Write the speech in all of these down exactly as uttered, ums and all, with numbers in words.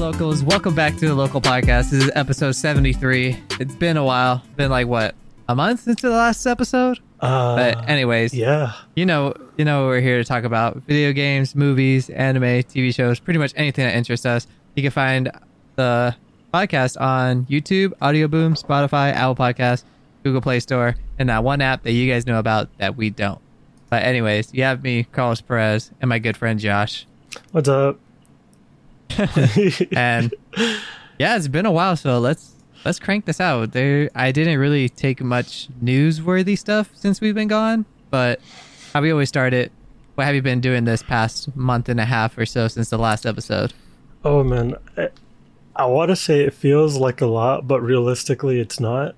locals? Welcome back to the Local Podcast. This is episode seventy-three. It's been a while. Been like, what, a month since the last episode? Uh, but anyways, yeah. You know, you know, we're here to talk about video games, movies, anime, T V shows, pretty much anything that interests us. You can find the podcast on YouTube, Audio Boom, Spotify, Apple Podcasts, Google Play Store, and that one app that you guys know about that we don't. But anyways, you have me, Carlos Perez, and my good friend Josh. What's up? And yeah, it's been a while, so let's let's crank this out. There, I didn't really take much newsworthy stuff since we've been gone, but how we always start it. What have you been doing this past month and a half or so since the last episode? Oh man, I, I want to say it feels like a lot, but realistically, it's not.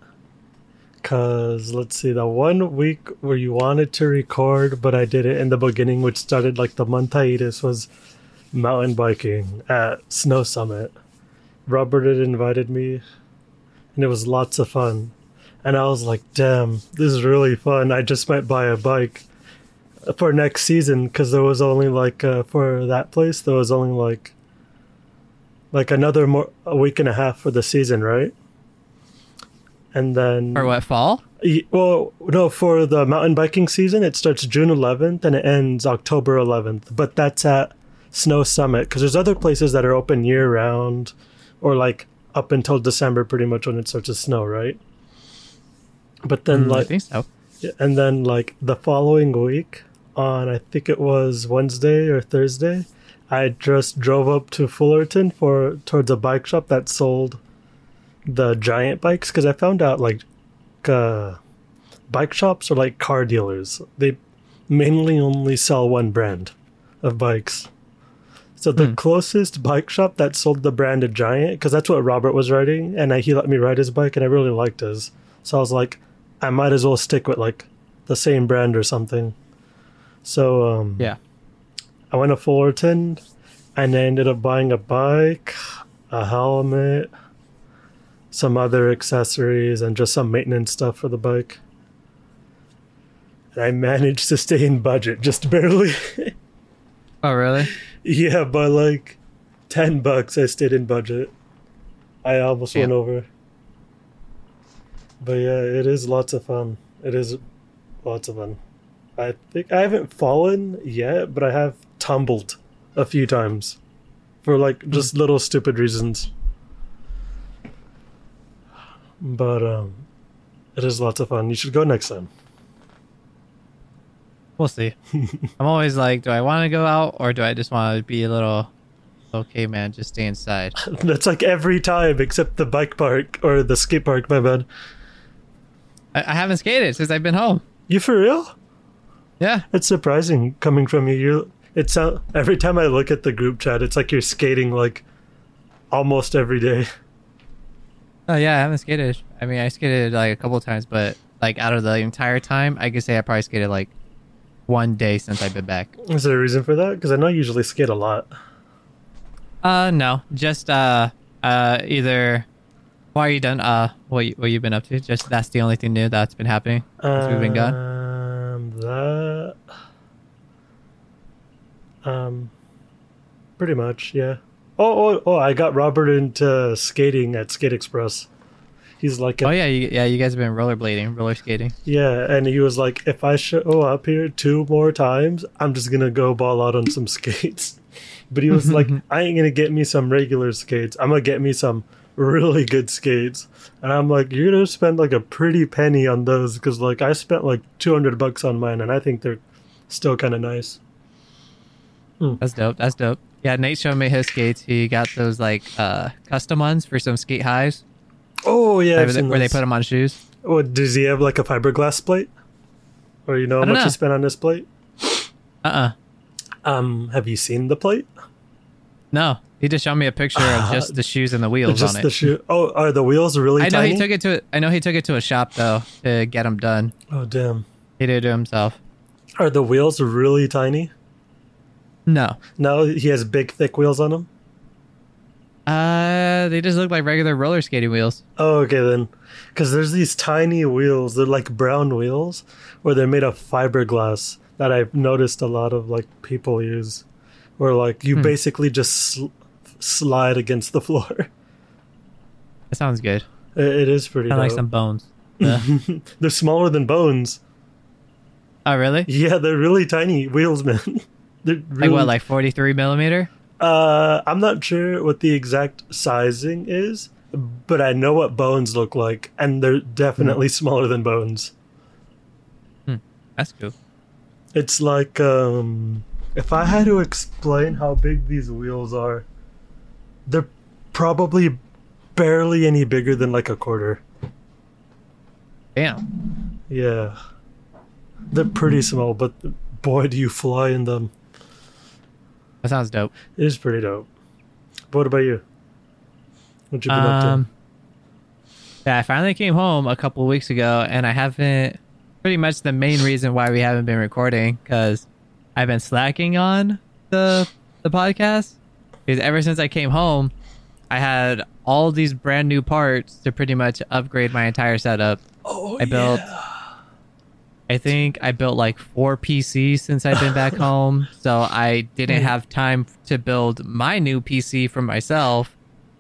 Cause let's see, the one week where you wanted to record, but I did it in the beginning, which started like the month hiatus, was mountain biking at Snow Summit. Robert had invited me, and it was lots of fun. And I was like, damn, this is really fun. I just might buy a bike for next season, because there was only like, uh, for that place, there was only like, like another more, a week and a half for the season, right? And then... For what, fall? Well, no, for the mountain biking season, it starts June eleventh and it ends October eleventh. But that's at Snow Summit, because there's other places that are open year-round, or like up until December pretty much when it starts to snow, right? But then Mm, like... I think so. And then like the following week, on I think it was Wednesday or Thursday, I just drove up to Fullerton for towards a bike shop that sold the giant bikes, because I found out like uh, bike shops are like car dealers. They mainly only sell one brand of bikes. So the hmm. closest bike shop that sold the brand of Giant, because that's what Robert was riding, and I, he let me ride his bike, and I really liked his. So I was like, I might as well stick with like the same brand or something. So um, yeah, I went to Fullerton, and I ended up buying a bike, a helmet, some other accessories, and just some maintenance stuff for the bike. And I managed to stay in budget, just barely. Oh, really? Yeah, by like ten bucks, I stayed in budget. I almost yeah. went over. But yeah, it is lots of fun. It is lots of fun. I think I haven't fallen yet, but I have tumbled a few times for like just little stupid reasons. But um, it is lots of fun. You should go next time. We'll see. I'm always like, do I want to go out, or do I just want to be a little, okay, man, just stay inside? That's like every time except the bike park or the skate park, my bad. I, I haven't skated since I've been home. You for real? Yeah. It's surprising coming from you. You it's uh, every time I look at the group chat, it's like you're skating like almost every day. Oh yeah, I haven't skated. I mean, I skated like a couple of times, but like out of the entire time, I could say I probably skated like one day since I've been back. Is there a reason for that? Because I know you usually skate a lot. Uh, no, just uh, uh, either. Why are you done? Uh, what you, what you've been up to? Just that's the only thing new that's been happening since we've been gone. Um, that. Um, pretty much, yeah. Oh, oh, oh! I got Robert into skating at Skate Express. He's like, a, oh yeah, you, yeah. You guys have been rollerblading, roller skating. Yeah, and he was like, if I show up here two more times, I'm just gonna go ball out on some skates. But he was like, I ain't gonna get me some regular skates. I'm gonna get me some really good skates. And I'm like, you're gonna spend like a pretty penny on those, because like I spent like two hundred bucks on mine, and I think they're still kind of nice. Hmm. That's dope. That's dope. Yeah, Nate showed me his skates. He got those like uh, custom ones for some skate highs. Oh yeah, where, they, where they put them on shoes. Oh, does he have like a fiberglass plate? Or you know how much know. he spent on this plate? Uh-uh. Um, have you seen the plate? No, he just showed me a picture of just the shoes and the wheels just on it. The shoe. Oh, are the wheels really I know tiny? he took it to. I know he took it to a shop though to get them done. Oh damn! He did it to himself. Are the wheels really tiny? No. No, he has big, thick wheels on them? Uh, they just look like regular roller skating wheels. Oh, okay then. Because there's these tiny wheels. They're like brown wheels, where they're made of fiberglass that I've noticed a lot of like people use. Where like you hmm. basically just sl- slide against the floor. That sounds good. It, it is pretty. Kind of like dope. some bones. Yeah. They're smaller than bones. Oh, really? Yeah, they're really tiny wheels, man. They're really, Like what, like forty-three millimeter? Uh, I'm not sure what the exact sizing is, but I know what bones look like, and they're definitely mm. smaller than bones. Hmm. That's cool. It's like, um, if I had to explain how big these wheels are, they're probably barely any bigger than like a quarter. Damn. Yeah. They're pretty small, but boy, do you fly in them. That sounds dope. It is pretty dope. But what about you? What you been um, up to? Yeah, I finally came home a couple of weeks ago, and I haven't... Pretty much the main reason why we haven't been recording, because I've been slacking on the the podcast. Because ever since I came home, I had all these brand new parts to pretty much upgrade my entire setup. Oh, I built... yeah. I think I built like four P Cs since I've been back home, so I didn't have time to build my new P C for myself.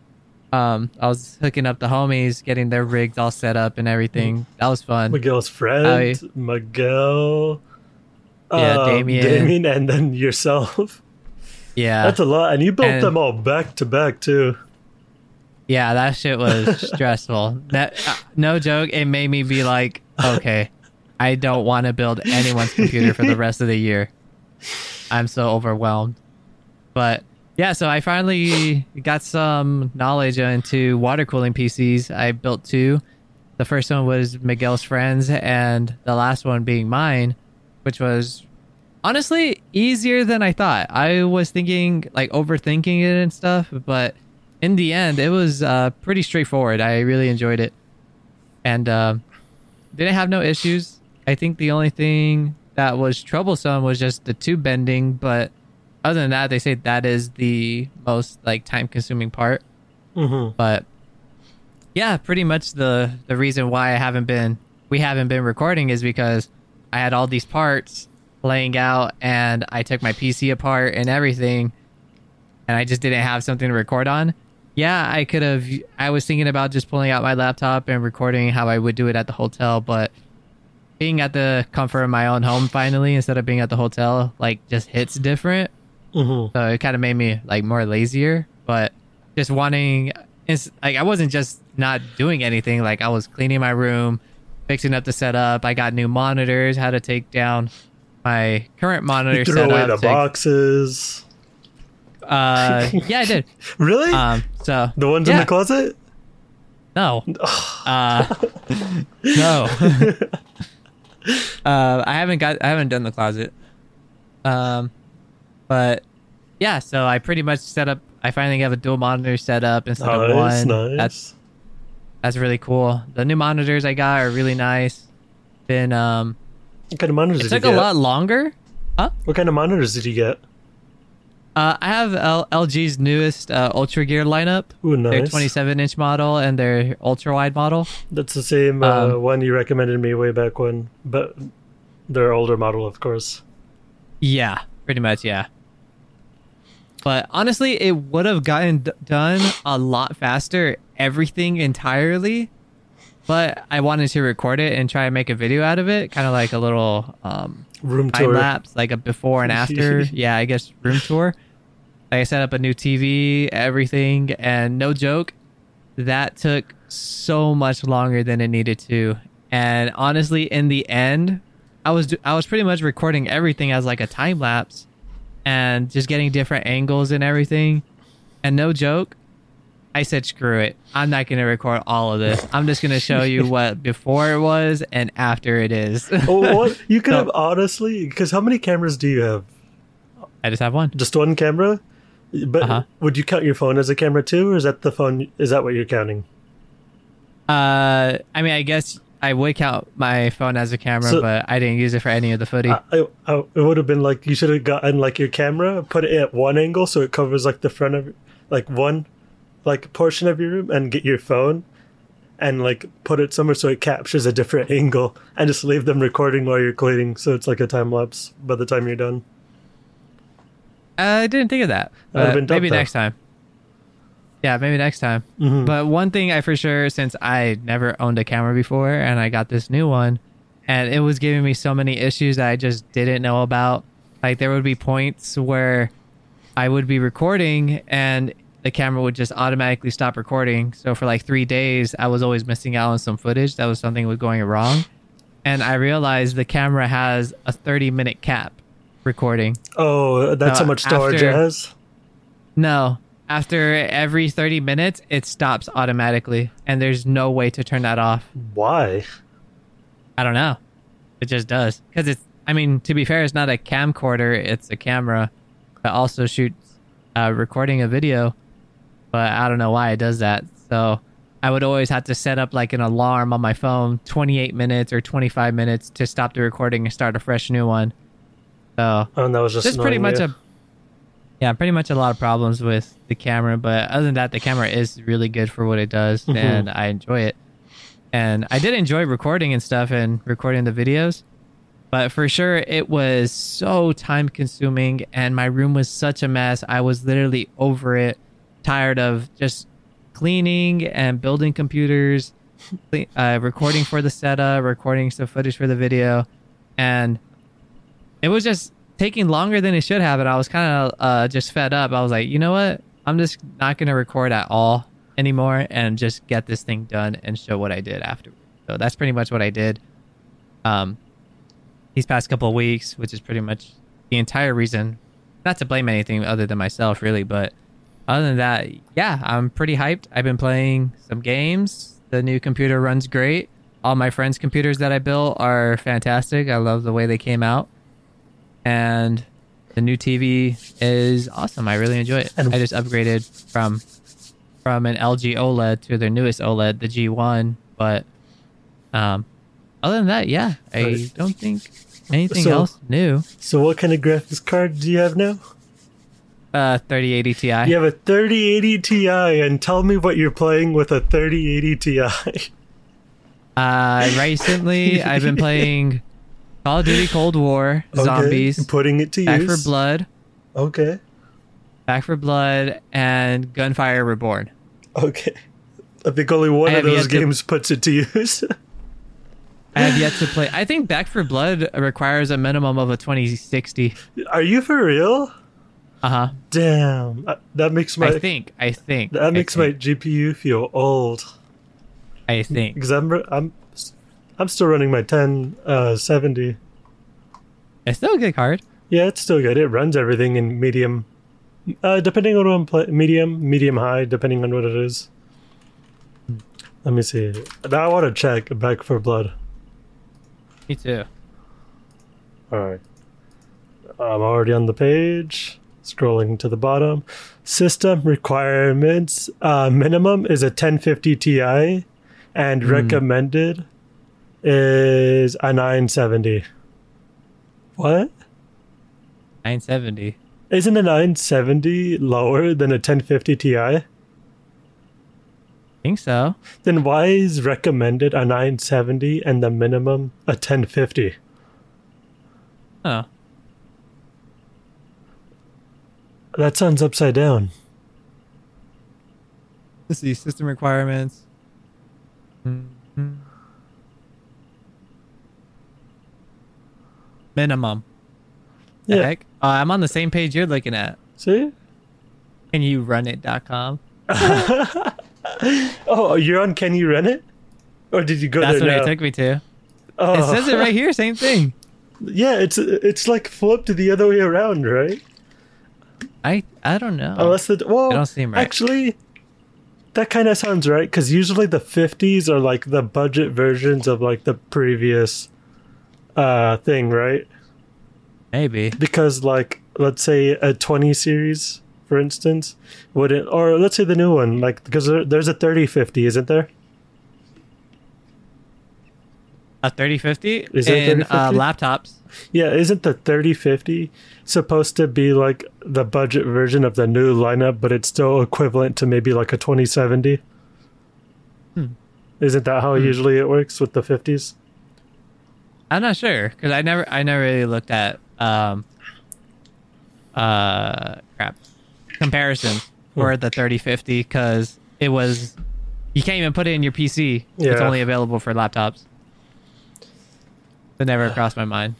Um, I was hooking up the homies, getting their rigs all set up and everything. That was fun. Miguel's friend, I, Miguel, yeah, uh, Damien. Damien, and then yourself. Yeah, that's a lot, and you built and, them all back to back too. Yeah, that shit was stressful. That uh, no joke, it made me be like, okay. I don't want to build anyone's computer for the rest of the year. I'm so overwhelmed. But yeah, so I finally got some knowledge into water cooling P Cs. I built two. The first one was Miguel's friends, and the last one being mine, which was honestly easier than I thought. I was thinking, like, overthinking it and stuff, but in the end, it was uh, pretty straightforward. I really enjoyed it. And uh, didn't have no issues. I think the only thing that was troublesome was just the tube bending, but other than that, they say that is the most like time-consuming part. Mm-hmm. But yeah, pretty much the the reason why I haven't been we haven't been recording is because I had all these parts laying out, and I took my P C apart and everything, and I just didn't have something to record on. Yeah, I could have. I was thinking about just pulling out my laptop and recording how I would do it at the hotel, but being at the comfort of my own home finally instead of being at the hotel like just hits different. Mm-hmm. So it kind of made me like more lazier, but just wanting, it's like I wasn't just not doing anything. Like I was cleaning my room, fixing up the setup. I got new monitors, had to take down my current monitor you threw setup. away the to, boxes. Uh, yeah, I did. Really? Um, so the ones yeah. in the closet? No. uh, no. uh, I haven't got. I haven't done the closet. Um, but yeah. So I pretty much set up. I finally have a dual monitor set up instead nice, of one. Nice. That's that's really cool. The new monitors I got are really nice. Been um. What kind of monitors it did took you get? a lot longer. Huh? What kind of monitors did you get? Uh, I have L- LG's newest uh, Ultra Gear lineup. Ooh, nice. Their twenty-seven inch model and their ultra wide model. That's the same uh, Um, one you recommended me way back when, but their older model, of course. Yeah, pretty much, yeah. But honestly, it would have gotten d- done a lot faster, everything entirely. But I wanted to record it and try and make a video out of it, kind of like a little um, room time tour lapse, like a before and after. Yeah, I guess room tour. Like I set up a new T V, everything, and no joke, that took so much longer than it needed to. And honestly, in the end, I was I was pretty much recording everything as like a time lapse, and just getting different angles and everything. And no joke, I said, screw it. I'm not going to record all of this. I'm just going to show you what before it was and after it is. Oh, what? You could So- have honestly, because how many cameras do you have? I just have one. Just one camera? But Uh-huh. would you count your phone as a camera too, or is that the phone? Is that what you're counting? Uh, I mean, I guess I would count my phone as a camera, So- but I didn't use it for any of the footy. I, I, I, it would have been like you should have gotten like your camera, put it at one angle so it covers like the front of, like one, like portion of your room, and get your phone, and like put it somewhere so it captures a different angle, and just leave them recording while you're cleaning, so it's like a time lapse by the time you're done. I didn't think of that. That would've but been dope, maybe though. next time. Yeah, maybe next time. Mhm. But one thing I for sure, since I never owned a camera before and I got this new one, and it was giving me so many issues that I just didn't know about. Like there would be points where I would be recording and the camera would just automatically stop recording. So for like three days, I was always missing out on some footage. That was something was going wrong. And I realized the camera has a thirty minute cap recording. Oh, that's So how much storage after- it has? No, after every thirty minutes, it stops automatically. And there's no way to turn that off. Why? I don't know. It just does. Because it's, I mean, to be fair, it's not a camcorder. It's a camera that also shoots uh, recording a video. But I don't know why it does that. So I would always have to set up like an alarm on my phone, twenty-eight minutes or twenty-five minutes to stop the recording and start a fresh new one. So Oh, and that was just that's pretty annoying much you. a, yeah, pretty much a lot of problems with the camera. But other than that, the camera is really good for what it does, Mhm. and I enjoy it. And I did enjoy recording and stuff and recording the videos. But for sure, it was so time consuming and my room was such a mess. I was literally over it, tired of just cleaning and building computers, cle- uh, recording for the setup, recording some footage for the video. And it was just taking longer than it should have. And I was kind of uh, just fed up. I was like, you know what? I'm just not going to record at all anymore and just get this thing done and show what I did afterwards. So that's pretty much what I did. Um, these past couple of weeks, which is pretty much the entire reason, not to blame anything other than myself really, but other than that, yeah, I'm pretty hyped. I've been playing some games. The new computer runs great. All my friends' computers that I built are fantastic. I love the way they came out. And the new T V is awesome. I really enjoy it. And- I just upgraded from from an L G OLED to their newest OLED, the G one. But um, other than that, yeah, I Right. don't think anything So- else new. So what kind of graphics card do you have now? Uh, thirty eighty Ti. You have a thirty eighty Ti, and tell me what you're playing with a thirty eighty Ti. Uh, recently, I've been playing Call of Duty Cold War, Okay, Zombies, putting it to Back use. for Blood, Okay. Back for Blood, and Gunfire Reborn. Okay. I think only one I of have yet those to- games puts it to use. I have yet to play. I think Back for Blood requires a minimum of a twenty sixty. Are you for real? Uh huh. Damn. Uh, That makes my I think. I think. that makes I my think, G P U feel old. I think. Because I'm I'm I'm still running my ten seventy. It's still a good card. Yeah, it's still good. It runs everything in medium. Uh, depending on what I'm playing, medium, medium high, depending on what it is. Let me see. Now I want to check Back for Blood. Me too. All right. I'm already on the page. Scrolling to the bottom. System requirements. Uh, minimum is a ten fifty Ti, and Hmm. recommended is a nine seventy. What? nine seventy. Isn't a nine seventy lower than a ten fifty Ti? Think so. Then why is recommended a nine seventy and the minimum a ten fifty? Oh. That sounds upside down. Let's see. System requirements. Mhm. Minimum. The Yeah. heck? Uh, I'm on the same page you're looking at. See? Can you run it dot com? Oh, you're on Can You Run It? Or did you go That's there what now? it took me to. Oh. It says it right here. Same thing. Yeah, it's it's like flipped the other way around, right? I I don't know. Unless the well, It don't seem right. actually, that kind of sounds right because usually the fifties are like the budget versions of like the previous uh thing, right? Maybe. Because like let's say a twenty series, for instance, would it, or let's say the new one, like because there, there's a thirty fifty, isn't there? A thirty fifty Is it a in uh, thirty fifty? laptops. Yeah, isn't the thirty fifty supposed to be like the budget version of the new lineup, but it's still equivalent to maybe like a twenty seventy? Hmm. Isn't that how Hmm. usually it works with the fifties? I'm not sure because I never I never really looked at um uh crap comparisons for the thirty fifty because it was you can't even put it in your P C. Yeah. It's only available for laptops. That never crossed my mind.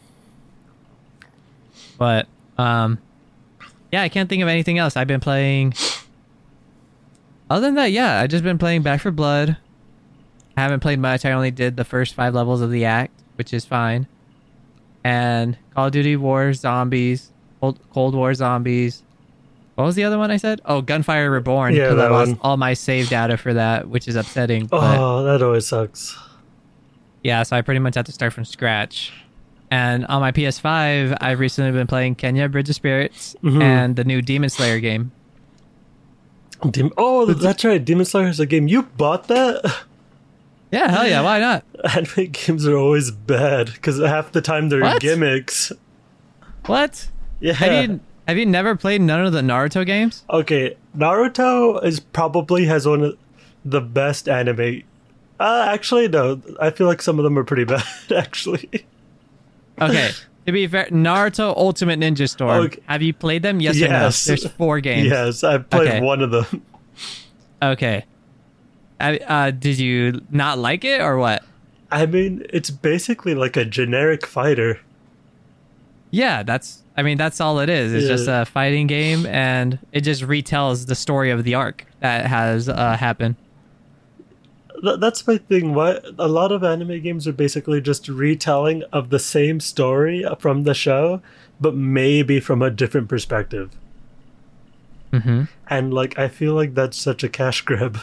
But um, yeah, I can't think of anything else. I've been playing. Other than that, yeah, I've just been playing Back for Blood. I haven't played much. I only did the first five levels of the act, which is fine. And Call of Duty War Zombies, Cold, Cold War Zombies. What was the other one I said? Oh, Gunfire Reborn. Yeah, because I that lost one. all my save data for that, which is upsetting. But Oh, that always sucks. yeah, so I pretty much have to start from scratch. And on my P S five, I've recently been playing Kenya Bridge of Spirits Mhm. and the new Demon Slayer game. Dem- oh, that's right. Demon Slayer is a game. You bought that? Yeah, hell yeah, why not? Anime games are always bad because half the time they're What? gimmicks. What? Yeah. Have you have you never played none of the Naruto games? Okay, Naruto is probably has one of the best anime. Uh, actually, no. I feel like some of them are pretty bad. Actually. Okay, to be fair, Naruto Ultimate Ninja Storm. Okay. Have you played them? Yes, Yes. or no? There's four games. Yes, I've played Okay. one of them. Okay. Uh, uh, did you not like it or what? I mean, it's basically like a generic fighter. Yeah, that's. I mean, that's all it is. It's Yeah. just a fighting game, and it just retells the story of the arc that has uh, happened. Th- that's my thing. What a lot of anime games are basically just retelling of the same story from the show, but maybe from a different perspective. Mm-hmm. And like, I feel like that's such a cash grab.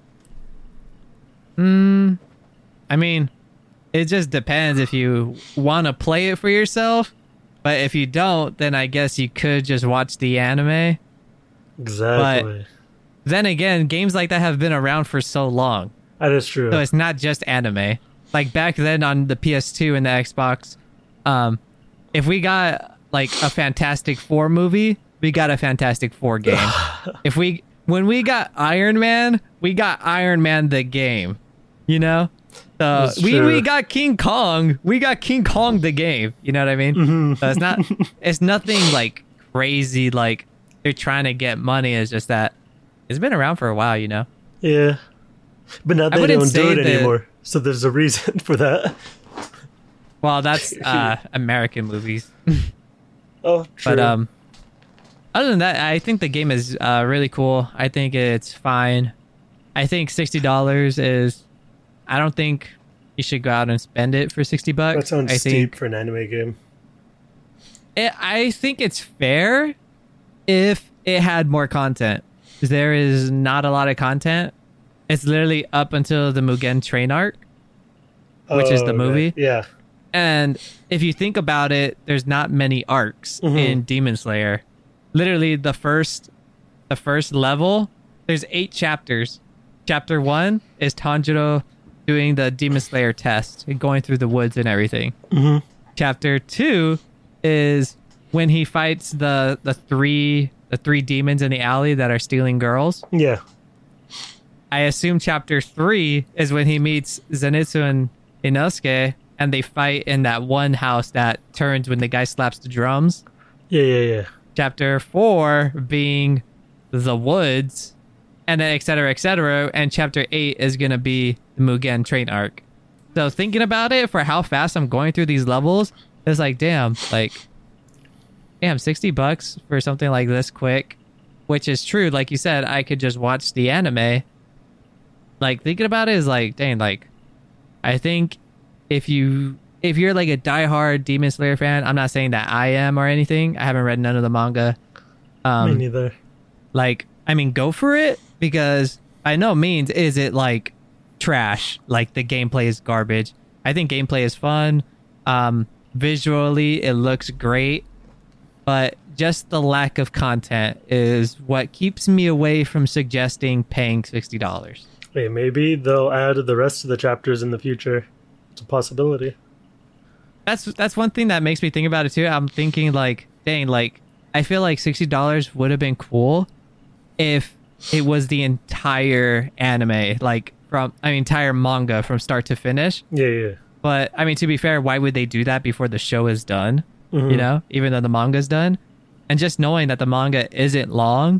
Mm, I mean, it just depends if you want to play it for yourself. But if you don't, then I guess you could just watch the anime. Exactly. Then again, games like that have been around for so long. That is true. So it's not just anime. Like back then on the P S two and the Xbox, um, if we got like a Fantastic Four movie, we got a Fantastic Four game. if we when we got Iron Man, we got Iron Man the game. You know? So That's we, true. we got King Kong. We got King Kong the game. You know what I mean? Mhm. So it's not it's nothing like crazy like they're trying to get money. It's just that it's been around for a while, you know? Yeah. But now they wouldn't don't do say it that- anymore. So there's a reason for that. Well, that's uh, American movies. Oh, true. But um, other than that, I think the game is uh, really cool. I think it's fine. I think sixty dollars is. I don't think you should go out and spend it for sixty bucks. that sounds I steep think for an anime game. it, I think it's fair if it had more content. 'Cause there is not a lot of content. It's literally up until the Mugen Train arc, which is Oh, the okay. movie. Yeah. And if you think about it, there's not many arcs Mhm. in Demon Slayer. Literally, the first, the first level, there's eight chapters. Chapter one is Tanjiro doing the Demon Slayer test and going through the woods and everything. hmm Chapter two is when he fights the the three the three demons in the alley that are stealing girls. Yeah. I assume chapter three is when he meets Zenitsu and Inosuke and they fight in that one house that turns when the guy slaps the drums. Yeah, yeah, yeah. Chapter four being the woods, and then et cetera, et cetera. And chapter eight is going to be the Mugen Train arc. So thinking about it for how fast I'm going through these levels, it's like, damn, like, damn, sixty bucks for something like this quick, which is true. Like you said, I could just watch the anime. Like thinking about it is like, dang, like, I think if you if you're like a diehard Demon Slayer fan, I'm not saying that I am or anything. I haven't read none of the manga. Me Um, neither. like, I mean, go for it because by no means is it like trash. Like the gameplay is garbage. I think gameplay is fun. Um, visually, it looks great, but just the lack of content is what keeps me away from suggesting paying sixty dollars. Hey, maybe they'll add the rest of the chapters in the future. It's a possibility. That's that's one thing that makes me think about it too. I'm thinking like, dang, like I feel like sixty dollars would have been cool if it was the entire anime, like from I mean entire manga from start to finish. Yeah, yeah. But I mean, to be fair, why would they do that before the show is done? Mhm. You know, even though the manga's done, and just knowing that the manga isn't long,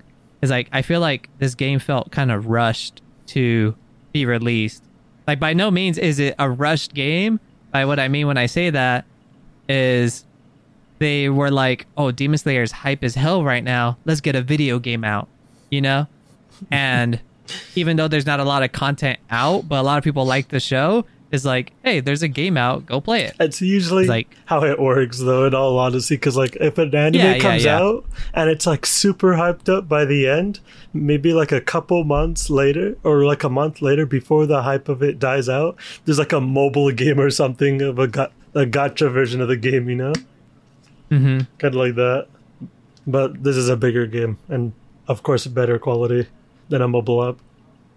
is like I feel like this game felt kind of rushed to be released. Like by no means is it a rushed game. By what I mean when I say that is they were like, oh, Demon Slayer is hype as hell right now. Let's get a video game out, you know? And even though there's not a lot of content out, but a lot of people like the show, is like, hey, there's a game out, go play it. It's usually It's like- how it works, though, in all honesty, because like if an anime Yeah, yeah, comes yeah. out and it's like super hyped up by the end, maybe like a couple months later or like a month later before the hype of it dies out, there's like a mobile game or something of a, ga- a gacha version of the game, you know? Mm-hmm. Kind of like that. But this is a bigger game and, of course, better quality than a mobile app.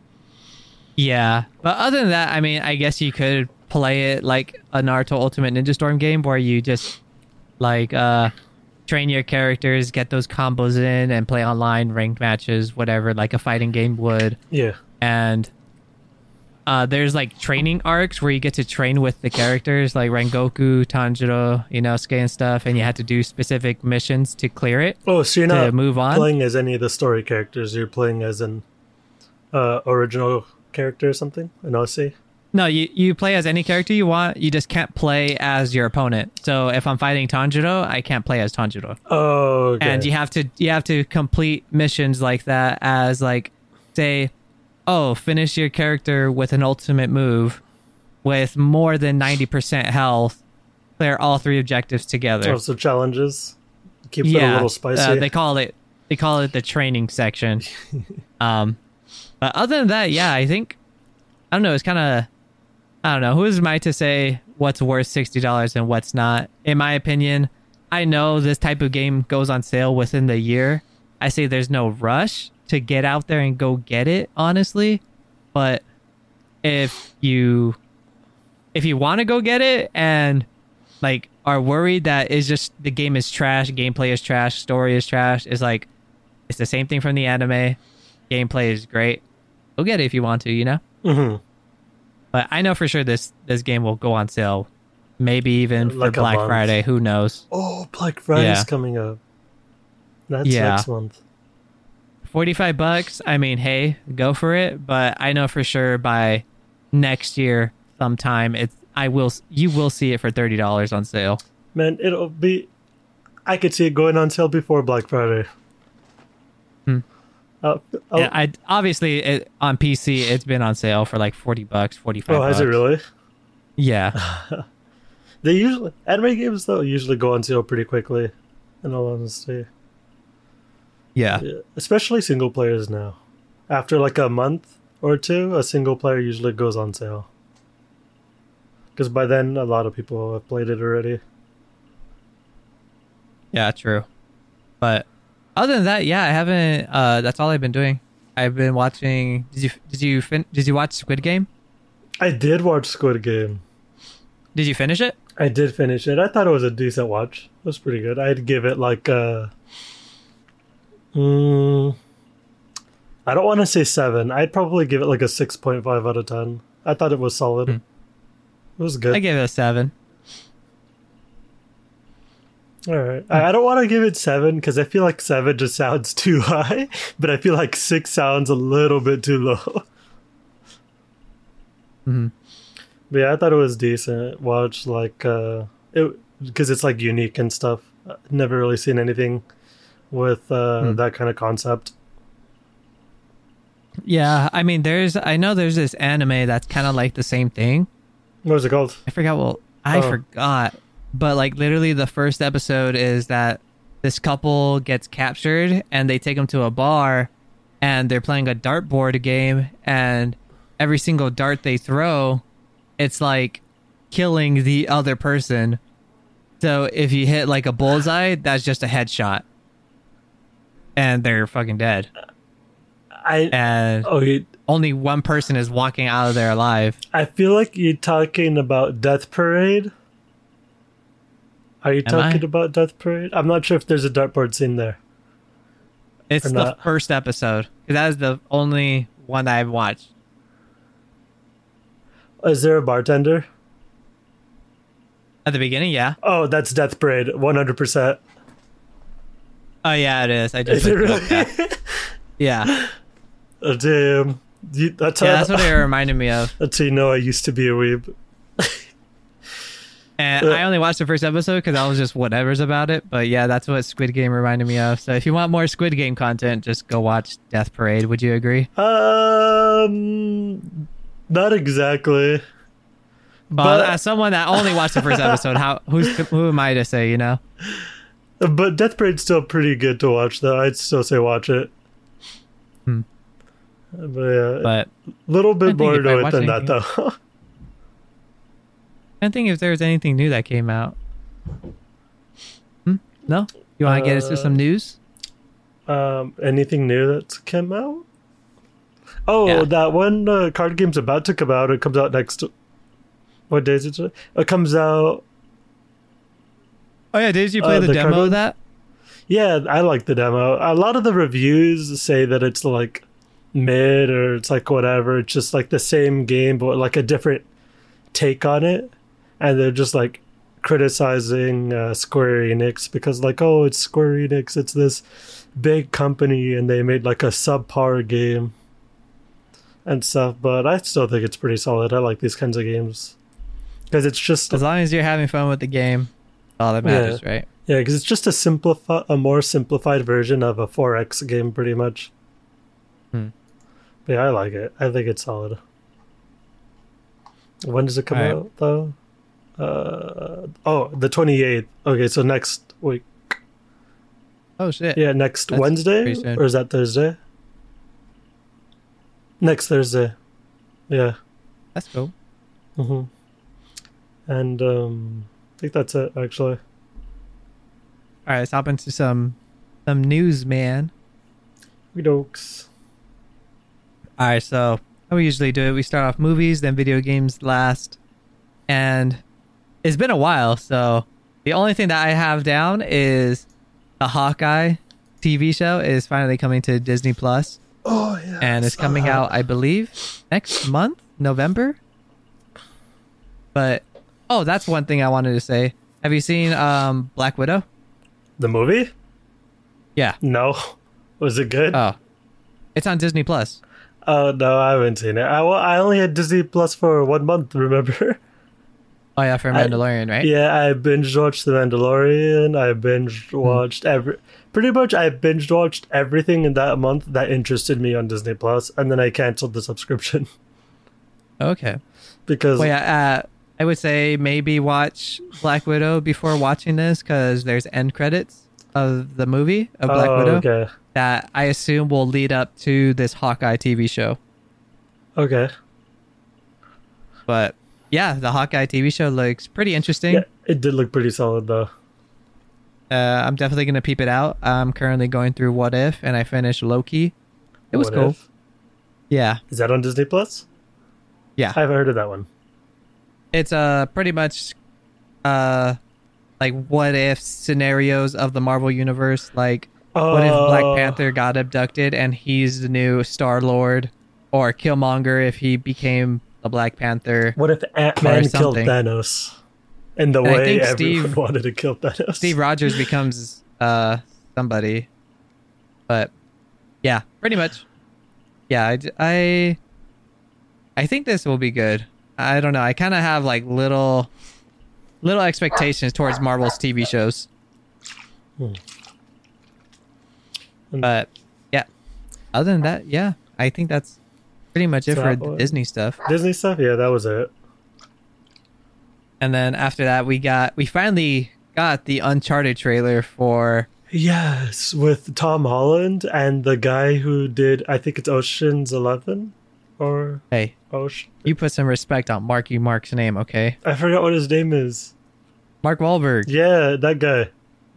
Yeah, but other than that, I mean, I guess you could play it like a Naruto Ultimate Ninja Storm game where you just like uh train your characters, get those combos in, and play online ranked matches, whatever, like a fighting game would. Yeah. And uh there's like training arcs where you get to train with the characters like Rengoku, Tanjiro, Inosuke and stuff, and you have to do specific missions to clear it. Oh, so you're To not move on? playing as any of the story characters. You're playing as an uh, original character or something? An O C? No, you, you play as any character you want. You just can't play as your opponent. So if I'm fighting Tanjiro, I can't play as Tanjiro. Oh, okay. And you have to you have to complete missions like that as like say, oh, finish your character with an ultimate move with more than ninety percent health. Clear all three objectives together. Oh, so challenges. Keeps it a little spicy. Uh, they call it they call it the training section. um, but other than that, yeah, I think I don't know. It's kind of I don't know. Who is I to say what's worth sixty dollars and what's not? In my opinion, I know this type of game goes on sale within the year. I say there's no rush to get out there and go get it, honestly. But if you if you want to go get it and like are worried that it's just the game is trash, gameplay is trash, story is trash, is like it's the same thing from the anime. Gameplay is great. Go get it if you want to, you know? hmm But I know for sure this this game will go on sale. Maybe even for Like a Black month. Friday, who knows? Oh, Black Friday's Yeah. coming up. That's Yeah. next month. forty-five bucks, I mean, hey, go for it, but I know for sure by next year sometime it's I will you will see it for thirty dollars on sale. Man, it'll be... I could see it going on sale before Black Friday. Hmm. Uh, oh, And I obviously it, on P C it's been on sale for like forty bucks, forty-five oh, bucks. has it really? Yeah. They usually... Anime games, though, usually go on sale pretty quickly, in all honesty. Yeah. Yeah, especially single players now. After like a month or two, a single player usually goes on sale. Because by then, a lot of people have played it already. Yeah, true. But other than that, yeah, I haven't uh that's all I've been doing. I've been watching Did you did you fin- did you watch Squid Game? I did watch Squid Game. Did you finish it? I did finish it. I thought it was a decent watch. It was pretty good. I'd give it like a... Mm, I don't want to say seven. I'd probably give it like a six point five out of ten. I thought it was solid. Hmm. It was good. I gave it a seven. All right. I I don't want to give it seven because I feel like seven just sounds too high, but I feel like six sounds a little bit too low. Mhm. But yeah, I thought it was decent. Watch like uh, it because it's like unique and stuff. I've never really seen anything with uh, Hmm. that kind of concept. Yeah, I mean there's I know there's this anime that's kind of like the same thing. What was it called? I forgot well I Oh. forgot. But like literally the first episode is that this couple gets captured and they take them to a bar and they're playing a dartboard game and every single dart they throw it's like killing the other person. So if you hit like a bullseye, that's just a headshot. And they're fucking dead. I And oh, you, only one person is walking out of there alive. I feel like you're talking about Death Parade. Are you Am talking I? about Death Parade? I'm not sure if there's a dartboard scene there. It's Or the not. first episode. 'Cause that is the only one that I've watched. Is there a bartender? At the beginning, yeah. Oh, that's Death Parade, one hundred percent. Oh yeah, it is. I just Is it looked really? it up, yeah. Yeah. Oh, damn. You, that's Yeah, how, that's what it reminded me of. That's how you know I used to be a weeb. And I only watched the first episode because I was just whatever's about it. But yeah, that's what Squid Game reminded me of. So if you want more Squid Game content, just go watch Death Parade. Would you agree? Um, not exactly. But well, as someone that only watched the first episode, how who's who am I to say? You know. But Death Parade's still pretty good to watch, though. I'd still say watch it. Hmm. But yeah, but a little bit more to it than that, though. I don't think if there was anything new that came out. Hmm? No? You want to uh, get into some news? Um, anything new that's come out? Oh, yeah. That one uh, card game's about to come out. It comes out next. What day is it? It comes out. Oh yeah, did you play uh, the, the demo of that? Yeah, I like the demo. A lot of the reviews say that it's like mid or it's like whatever. It's just like the same game, but like a different take on it. And they're just like criticizing uh, Square Enix because like, oh, it's Square Enix. It's this big company and they made like a subpar game and stuff. But I still think it's pretty solid. I like these kinds of games because it's just as long as you're having fun with the game, all that matters, yeah. right? Yeah, because it's just a simplify, a more simplified version of a four X game, pretty much. Hmm. But yeah, I like it. I think it's solid. When does it come right. out, though? Uh, oh, the twenty-eighth. Okay, so next week. Oh, shit. Yeah, next That's Wednesday? Or is that Thursday? Next Thursday. Yeah. That's cool. Mm-hmm. And um, I think that's it, actually. All right, let's hop into some, some news, man. We dokes. All right, so how we usually do it, we start off movies, then video games last. And it's been a while, so the only thing that I have down is the Hawkeye T V show is finally coming to Disney Plus. Oh yeah, and it's coming out, I believe, next month, November. But oh, that's one thing I wanted to say. Have you seen um, Black Widow? The movie? Yeah. No. Was it good? Oh, it's on Disney Plus. Oh no, I haven't seen it. I, well, I only had Disney Plus for one month. Remember? Oh yeah, for Mandalorian, I, right? Yeah, I binge watched The Mandalorian. I binge watched hmm. every, pretty much. I binge watched everything in that month that interested me on Disney Plus, and then I canceled the subscription. Okay. Because well, yeah, uh, I would say maybe watch Black Widow before watching this because there's end credits of the movie of Black oh, Widow okay. that I assume will lead up to this Hawkeye T V show. Okay. But yeah, the Hawkeye T V show looks pretty interesting. Yeah, it did look pretty solid though. Uh, I'm definitely going to peep it out. I'm currently going through What If, and I finished Loki. It was what cool. If? Yeah. Is that on Disney Plus? Yeah. I haven't heard of that one. It's uh pretty much uh like what if scenarios of the Marvel universe. Like oh. what if Black Panther got abducted and he's the new Star Lord, or Killmonger if he became the Black Panther. What if Ant-Man killed Thanos in the and way everyone Steve, wanted to kill Thanos? Steve Rogers becomes uh somebody. But yeah, pretty much. Yeah, I, I, I think this will be good. I don't know. I kind of have like little, little expectations towards Marvel's T V shows. Hmm. But yeah, other than that, yeah, I think that's pretty much it so for the Disney stuff. Disney stuff, yeah, that was it. And then after that, we got we finally got the Uncharted trailer for. Yes, with Tom Holland and the guy who did, I think it's Ocean's Eleven, or hey, Ocean. You put some respect on Marky Mark's name, okay? I forgot what his name is. Mark Wahlberg. Yeah, that guy.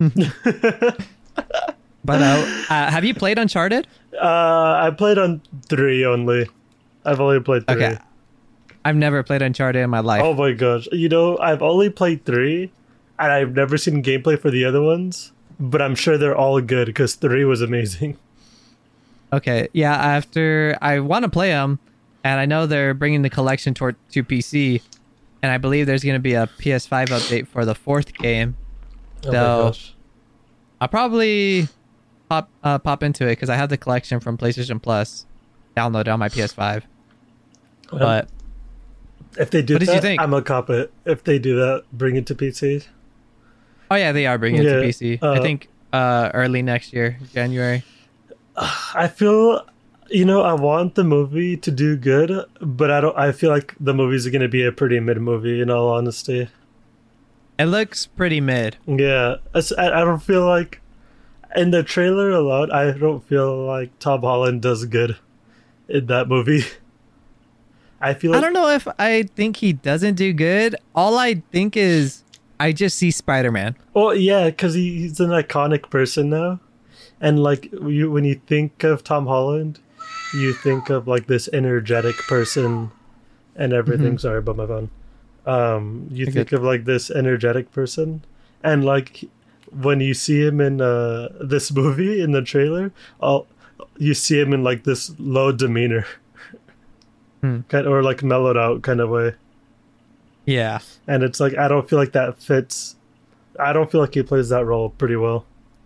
But uh, uh, have you played Uncharted? Uh, I played on three only. I've only played three. Okay. I've never played Uncharted in my life. Oh my gosh! You know, I've only played three, and I've never seen gameplay for the other ones. But I'm sure they're all good because three was amazing. Okay, yeah. After I want to play them, and I know they're bringing the collection toward to P C, and I believe there's going to be a P S five update for the fourth game. Oh so my gosh. I'll probably pop uh, pop into it because I have the collection from PlayStation Plus downloaded on my P S five. Um, But if they do what did that, you think? I'm gonna cop it. If they do that, bring it to P C. oh yeah, they are bringing it Yeah, to P C. uh, I think uh, early next year, January. I feel, you know, I want the movie to do good, but I don't. I feel like the movie's going to be a pretty mid movie. In all honesty, It looks pretty mid. yeah, it's- I, I don't feel like in the trailer alone. I don't feel like Tom Holland does good in that movie. I feel like I don't know if I think he doesn't do good. All I think is I just see Spider-Man. Well, yeah, because he, he's an iconic person now, and like you, when you think of Tom Holland, you think of like this energetic person, and everything. Mhm. Sorry about my phone. Um, you You're think good. of like this energetic person, and like when you see him in uh, this movie in the trailer, all you see him in like this low demeanor, Hmm. kind or like mellowed out kind of way. Yeah. And it's like I don't feel like that fits. I don't feel like he plays that role pretty well.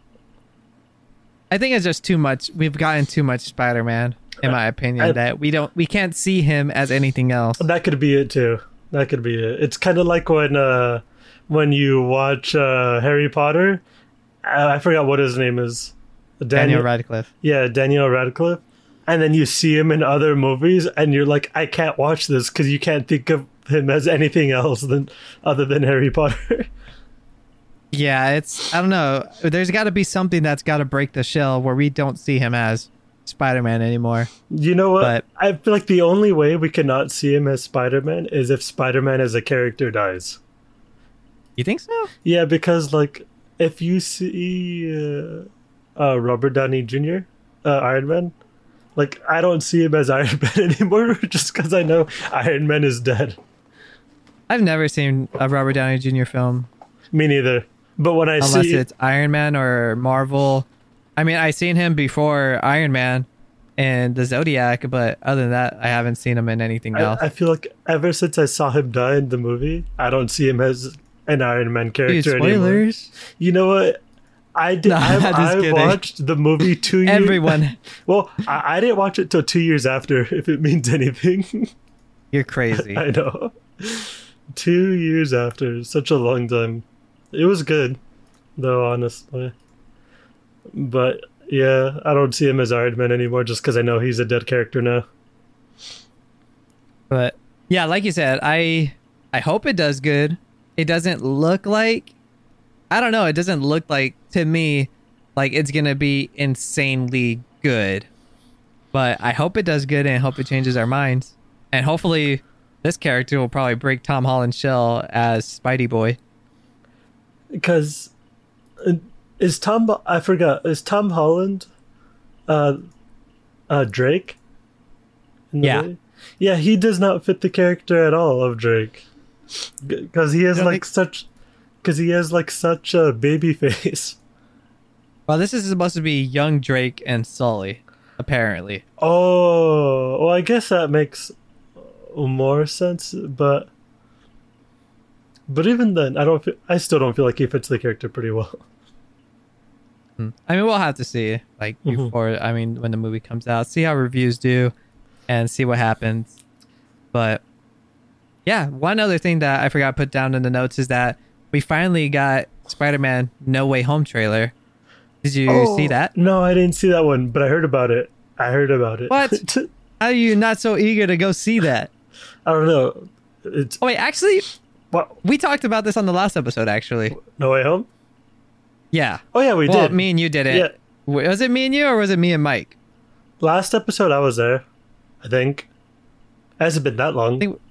I think it's just too much. We've gotten too much Spider-Man, in my opinion, I- that we don't, we can't see him as anything else. That could be it too. That could be it. It's kind of like when uh when you watch uh Harry Potter. I, I forgot what his name is. Daniel Radcliffe. Yeah, Daniel Radcliffe. And then you see him in other movies, and you're like, I can't watch this because you can't think of him as anything else than other than Harry Potter. Yeah, it's, I don't know. There's got to be something that's got to break the shell where we don't see him as Spider-Man anymore. You know what? But- I feel like the only way we cannot see him as Spider-Man is if Spider-Man as a character dies. You think so? Yeah, because like if you see uh, uh, Robert Downey Junior, uh, Iron Man, like I don't see him as Iron Man anymore just because I know Iron Man is dead. I've never seen a Robert Downey Junior film Me neither. But when I unless see it's Iron Man or Marvel. I mean, I seen him before Iron Man and the Zodiac, but other than that, I haven't seen him in anything else. I, I feel like ever since I saw him die in the movie, I don't see him as an Iron Man Dude, character anymore. spoilers. You know what? I did. No, I, I'm just I kidding. watched the movie two years. Everyone, Well, I, I didn't watch it till two years after. If it means anything, you're crazy. I know. Two years after, such a long time. It was good, though, honestly. But yeah, I don't see him as Iron Man anymore, just because I know he's a dead character now. But yeah, like you said, I I hope it does good. It doesn't look like, I don't know, it doesn't look like to me like it's gonna be insanely good. But I hope it does good and I hope it changes our minds. And hopefully this character will probably break Tom Holland's shell as Spidey Boy. Because uh, is Tom? I forgot. Is Tom Holland, uh, uh, Drake? In the Yeah. movie? Yeah. He does not fit the character at all of Drake, because he has You don't like think- such, because he has like such a baby face. Well, this is supposed to be young Drake and Sully, apparently. Oh, well, I guess that makes more sense, but. But even then, I don't. Feel, I still don't feel like he fits the character pretty well. Hmm. I mean, we'll have to see, like, Mhm. before, I mean, when the movie comes out, see how reviews do and see what happens. But yeah, one other thing that I forgot to put down in the notes is that we finally got Spider-Man No Way Home trailer. Did you Oh, see that? No, I didn't see that one, but I heard about it. I heard about it. What? How are you not so eager to go see that? I don't know. It's Oh, wait, actually, what? we talked about this on the last episode, actually. No Way Home. Yeah. Oh yeah, we well, did. me and you did it. Yeah. W- Was it me and you or was it me and Mike? Last episode, I was there. I think. It hasn't been that long. I think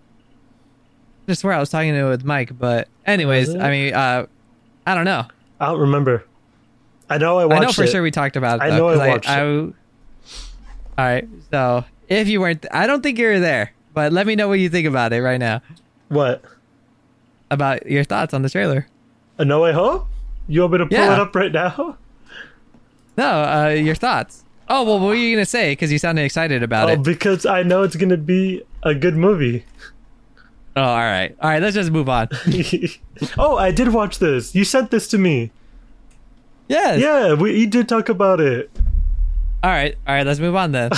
I swear I was talking to it with Mike, but anyways, Was it? I mean, uh, I don't know. I don't remember. I know I watched I know for it. sure we talked about it. I Though, know I 'cause watched I, All right, so if you weren't, I don't think you were there, but let me know what you think about it right now. What? About your thoughts on the trailer. A No Way Home? You want me to pull Yeah. it up right now? No, uh, your thoughts. Oh well, what were you gonna say? Because you sounded excited about Oh, it. because I know it's gonna be a good movie. Oh, all right, all right. Let's just move on. Oh, I did watch this. You sent this to me. Yes. Yeah, we he did talk about it. All right, all right. Let's move on then.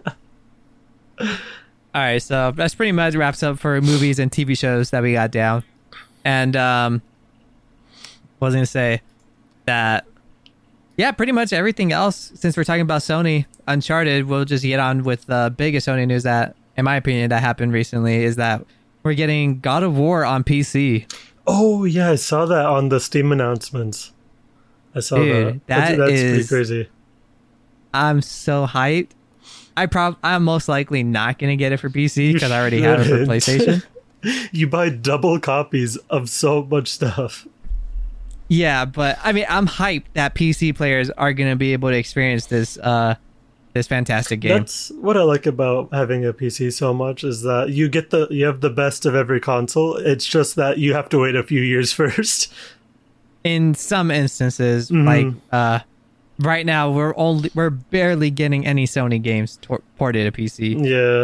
All right, so that's pretty much wraps up for movies and T V shows that we got down. And um, what was I gonna say that? Yeah, pretty much everything else. Since we're talking about Sony, Uncharted, we'll just get on with the biggest Sony news that, in my opinion, that happened recently is that we're getting God of War on P C. Oh yeah, I saw that on the Steam announcements. I saw Dude, that. that That's, that's is, pretty crazy. I'm so hyped. I prob I'm most likely not gonna get it for P C because I already have it for PlayStation. You buy double copies of so much stuff. Yeah, but I mean, I'm hyped that P C players are gonna be able to experience this uh this fantastic game. That's what I like about having a P C so much is that you get the you have the best of every console. It's just that you have to wait a few years first. In some instances, Mhm. like uh, right now, we're only we're barely getting any Sony games tor- ported to P C. Yeah.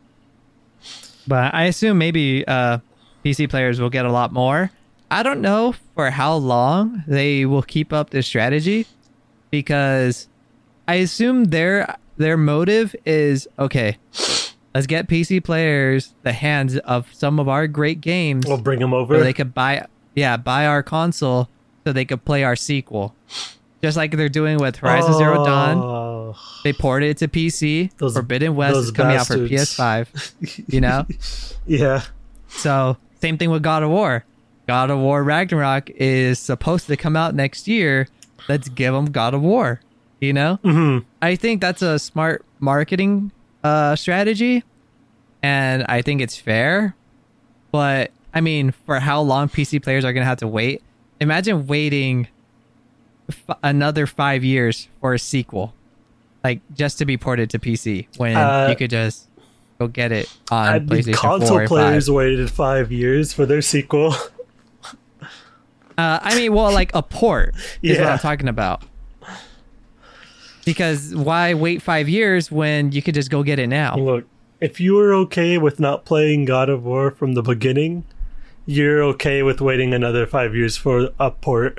But I assume maybe uh, P C players will get a lot more. I don't know for how long they will keep up this strategy, because I assume their their motive is okay. Let's get P C players the hands of some of our great games, We'll bring them over. so they could buy yeah buy our console so they could play our sequel, just like they're doing with Horizon Zero Dawn. Oh, They ported it to P C. Those- Forbidden West those is coming out for bastards. P S five. You know. Yeah. So same thing with God of War. God of War Ragnarok is supposed to come out next year. Let's give them God of War. You know, hmm I think that's a smart marketing uh, strategy, and I think it's fair. But I mean, for how long P C players are gonna have to wait? Imagine waiting f- another five years for a sequel, like just to be ported to P C when Uh, you could just go get it on I mean, PlayStation console four or players five. waited five years for their sequel. Uh, I mean, well, like a port is what Yeah. I'm talking about. Because why wait five years when you could just go get it now? Look, if you were okay with not playing God of War from the beginning, you're okay with waiting another five years for a port.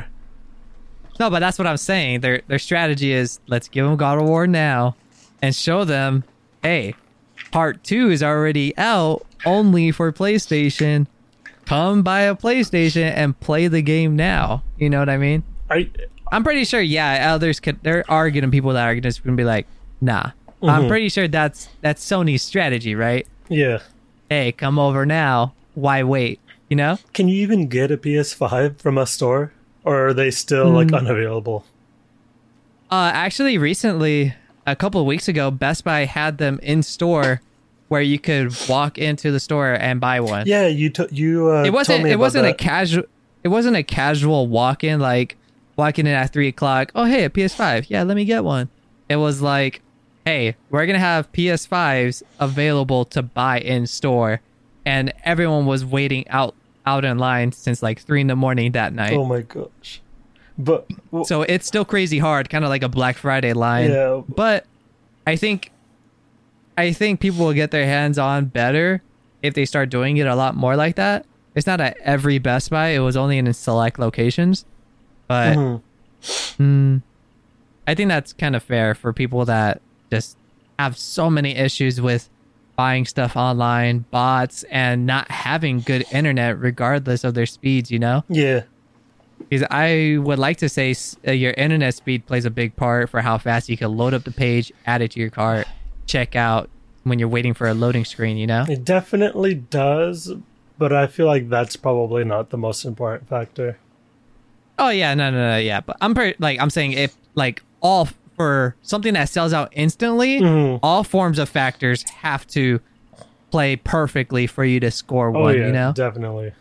No, but that's what I'm saying. Their their strategy is let's give them God of War now and show them, hey, part two is already out only for PlayStation. Come buy a PlayStation and play the game now. You know what I mean? I I'm pretty sure, yeah, others could. There are gonna people that are just gonna be like, nah. I'm Mhm. pretty sure that's that's Sony's strategy, right? yeah. Hey, come over now. Why wait? You know? Can you even get a P S five from a store, or are they still like Mm. unavailable? Uh, actually, recently, a couple of weeks ago, Best Buy had them in store, where you could walk into the store and buy one. Yeah, you t- you. Uh, it wasn't. Told me It about wasn't a that. casual. It wasn't a casual walk in, like walking in at three o'clock. Oh, hey, a P S five. Yeah, let me get one. It was like, hey, we're gonna have P S fives available to buy in store, and everyone was waiting out out in line since like three in the morning that night. Oh my gosh! But well, So it's still crazy hard, kind of like a Black Friday line. yeah, But I think I think people will get their hands on better if they start doing it a lot more like that. It's not at every Best Buy. It was only in select locations. But mhm. mm, I think that's kind of fair for people that just have so many issues with buying stuff online, bots, and not having good internet regardless of their speeds, you know? yeah, Because I would like to say s- uh, your internet speed plays a big part for how fast you can load up the page, add it to your cart, check out when you're waiting for a loading screen, you know? it definitely does. But I feel like that's probably not the most important factor. Oh yeah, no, no, no, yeah. But I'm pretty, like I'm saying if like all for something that sells out instantly, Mhm. all forms of factors have to play perfectly for you to score Oh one, yeah, you know? definitely.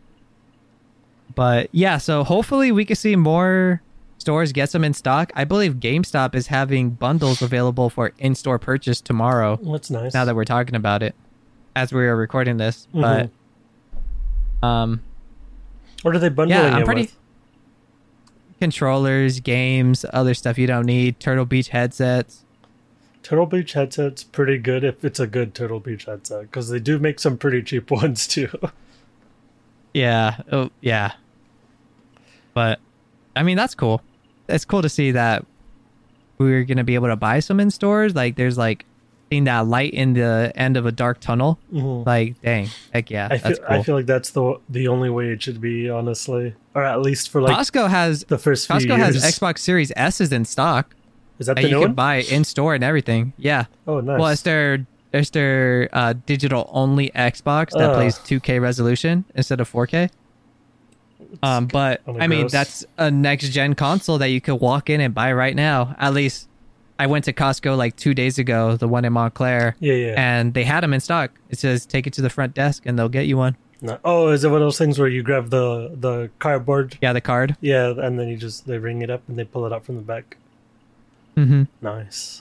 But yeah, so hopefully we can see more stores get some in stock. I believe GameStop is having bundles available for in-store purchase tomorrow. That's nice. Now that we're talking about it, as we are recording this, Mhm. but um, What are they bundling yeah, I'm it pretty with? controllers, games, other stuff you don't need, Turtle Beach headsets. Turtle Beach headset's pretty good if it's a good Turtle Beach headset, because they do make some pretty cheap ones too. Yeah, oh yeah. But I mean that's cool. it's cool to see that we're gonna be able to buy some in stores. Like there's like seeing that light in the end of a dark tunnel. Mm-hmm. Like dang, heck yeah, I feel that's cool. I feel like that's the the only way it should be, honestly, or at least for like Costco has the first few Costco years. has Xbox Series S's in stock Is that that the you new can one? buy in store and everything. Yeah. Oh, nice. Well, it's their it's their uh, digital only Xbox that Ugh. plays two K resolution instead of four K. Um, but kinda I mean, gross. that's a next gen console that you could walk in and buy right now. At least I went to Costco like two days ago, the one in Montclair, Yeah, yeah. and they had them in stock. It says take it to the front desk and they'll get you one. No. Oh, is it one of those things where you grab the the cardboard? Yeah, the card. Yeah, and then you just they ring it up and they pull it out from the back. Mm-hmm. Nice.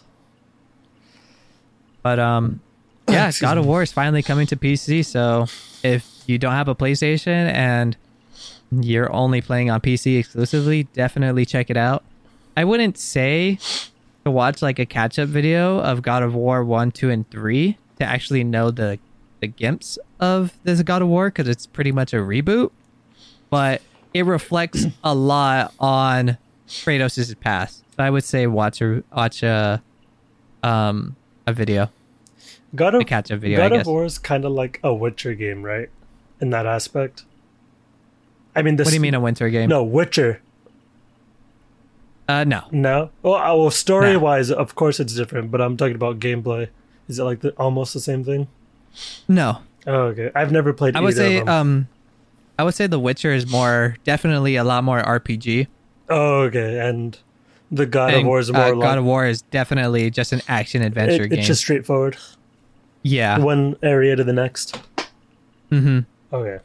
But um, yeah, Excuse God of me. War is finally coming to P C. So if you don't have a PlayStation and you're only playing on P C exclusively, definitely check it out. I wouldn't say to watch like a catch-up video of God of War one, two, and three to actually know the the gimps of this God of War, because it's pretty much a reboot. But it reflects a lot on Kratos' past. So I would say watch a watch a um a video. God of A catch-up video, God I of guess. War is kind of like a Witcher game, right? In that aspect. I mean, this. What do you mean a winter game? No, Witcher. Uh, no. No. Well, uh, well, story wise, of course it's different, but I'm talking about gameplay. Is it like the, almost the same thing? No. Oh, okay. I've never played I either would say of them. um I would say The Witcher is more definitely a lot more R P G. Oh, okay. And the God of And, War is uh, more God like of War is definitely just an action adventure it, game. it's just straightforward. yeah. One area to the next. Mm-hmm. Okay.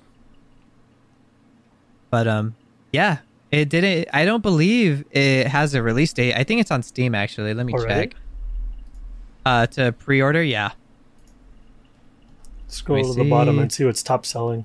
But um yeah, it didn't I don't believe it has a release date. I think it's on Steam actually. Let me Already? check. Uh to pre-order, yeah. Scroll me to the bottom see. and see what's top selling.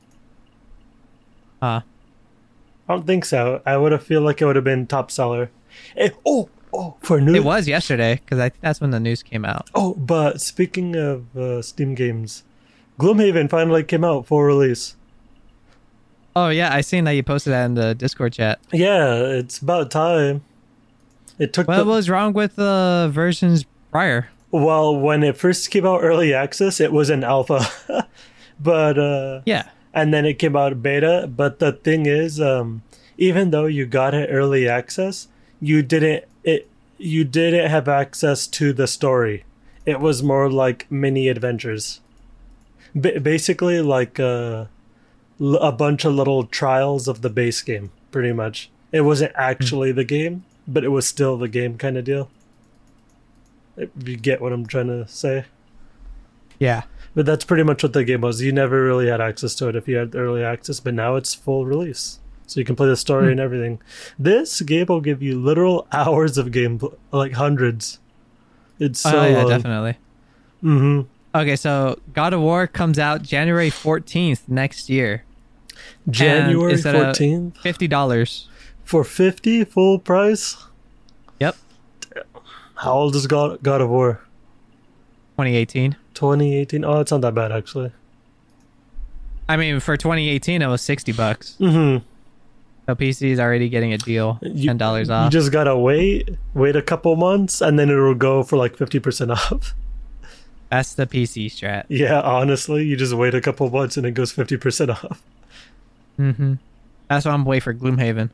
Uh I don't think so. I would have feel like it would have been top seller. Eh, oh, oh, for new. it was yesterday because I think that's when the news came out. Oh, but speaking of uh, Steam games, Gloomhaven finally came out for release. Oh yeah, I seen that you posted that in the Discord chat. Yeah, it's about time. It took What the, was wrong with the versions prior? well, when it first came out early access, it was in alpha, but uh, Yeah. and then it came out beta. But the thing is, um, even though you got it early access, you didn't it you didn't have access to the story. It was more like mini adventures, B- basically like uh, l- a bunch of little trials of the base game. Pretty much, it wasn't actually the game, but it was still the game kind of deal. If you get what I'm trying to say. Yeah. But that's pretty much what the game was. You never really had access to it if you had early access, but now it's full release. So you can play the story Hmm. and everything. This game will give you literal hours of gameplay, like hundreds. It's so oh yeah, long. definitely. hmm Okay, so God of War comes out January fourteenth next year. January it's at a- fourteenth fifty dollars. for fifty full price. Yep. How old is God, God of War? twenty eighteen. twenty eighteen. Oh, it's not that bad actually. I mean, for twenty eighteen, it was sixty bucks. hmm So P C is already getting a deal, You, ten dollars you off. just gotta wait, wait a couple months, and then it'll go for like fifty percent off. That's the P C strat. Yeah, honestly, you just wait a couple months and it goes fifty percent off. Mm-hmm. That's why I'm waiting for Gloomhaven.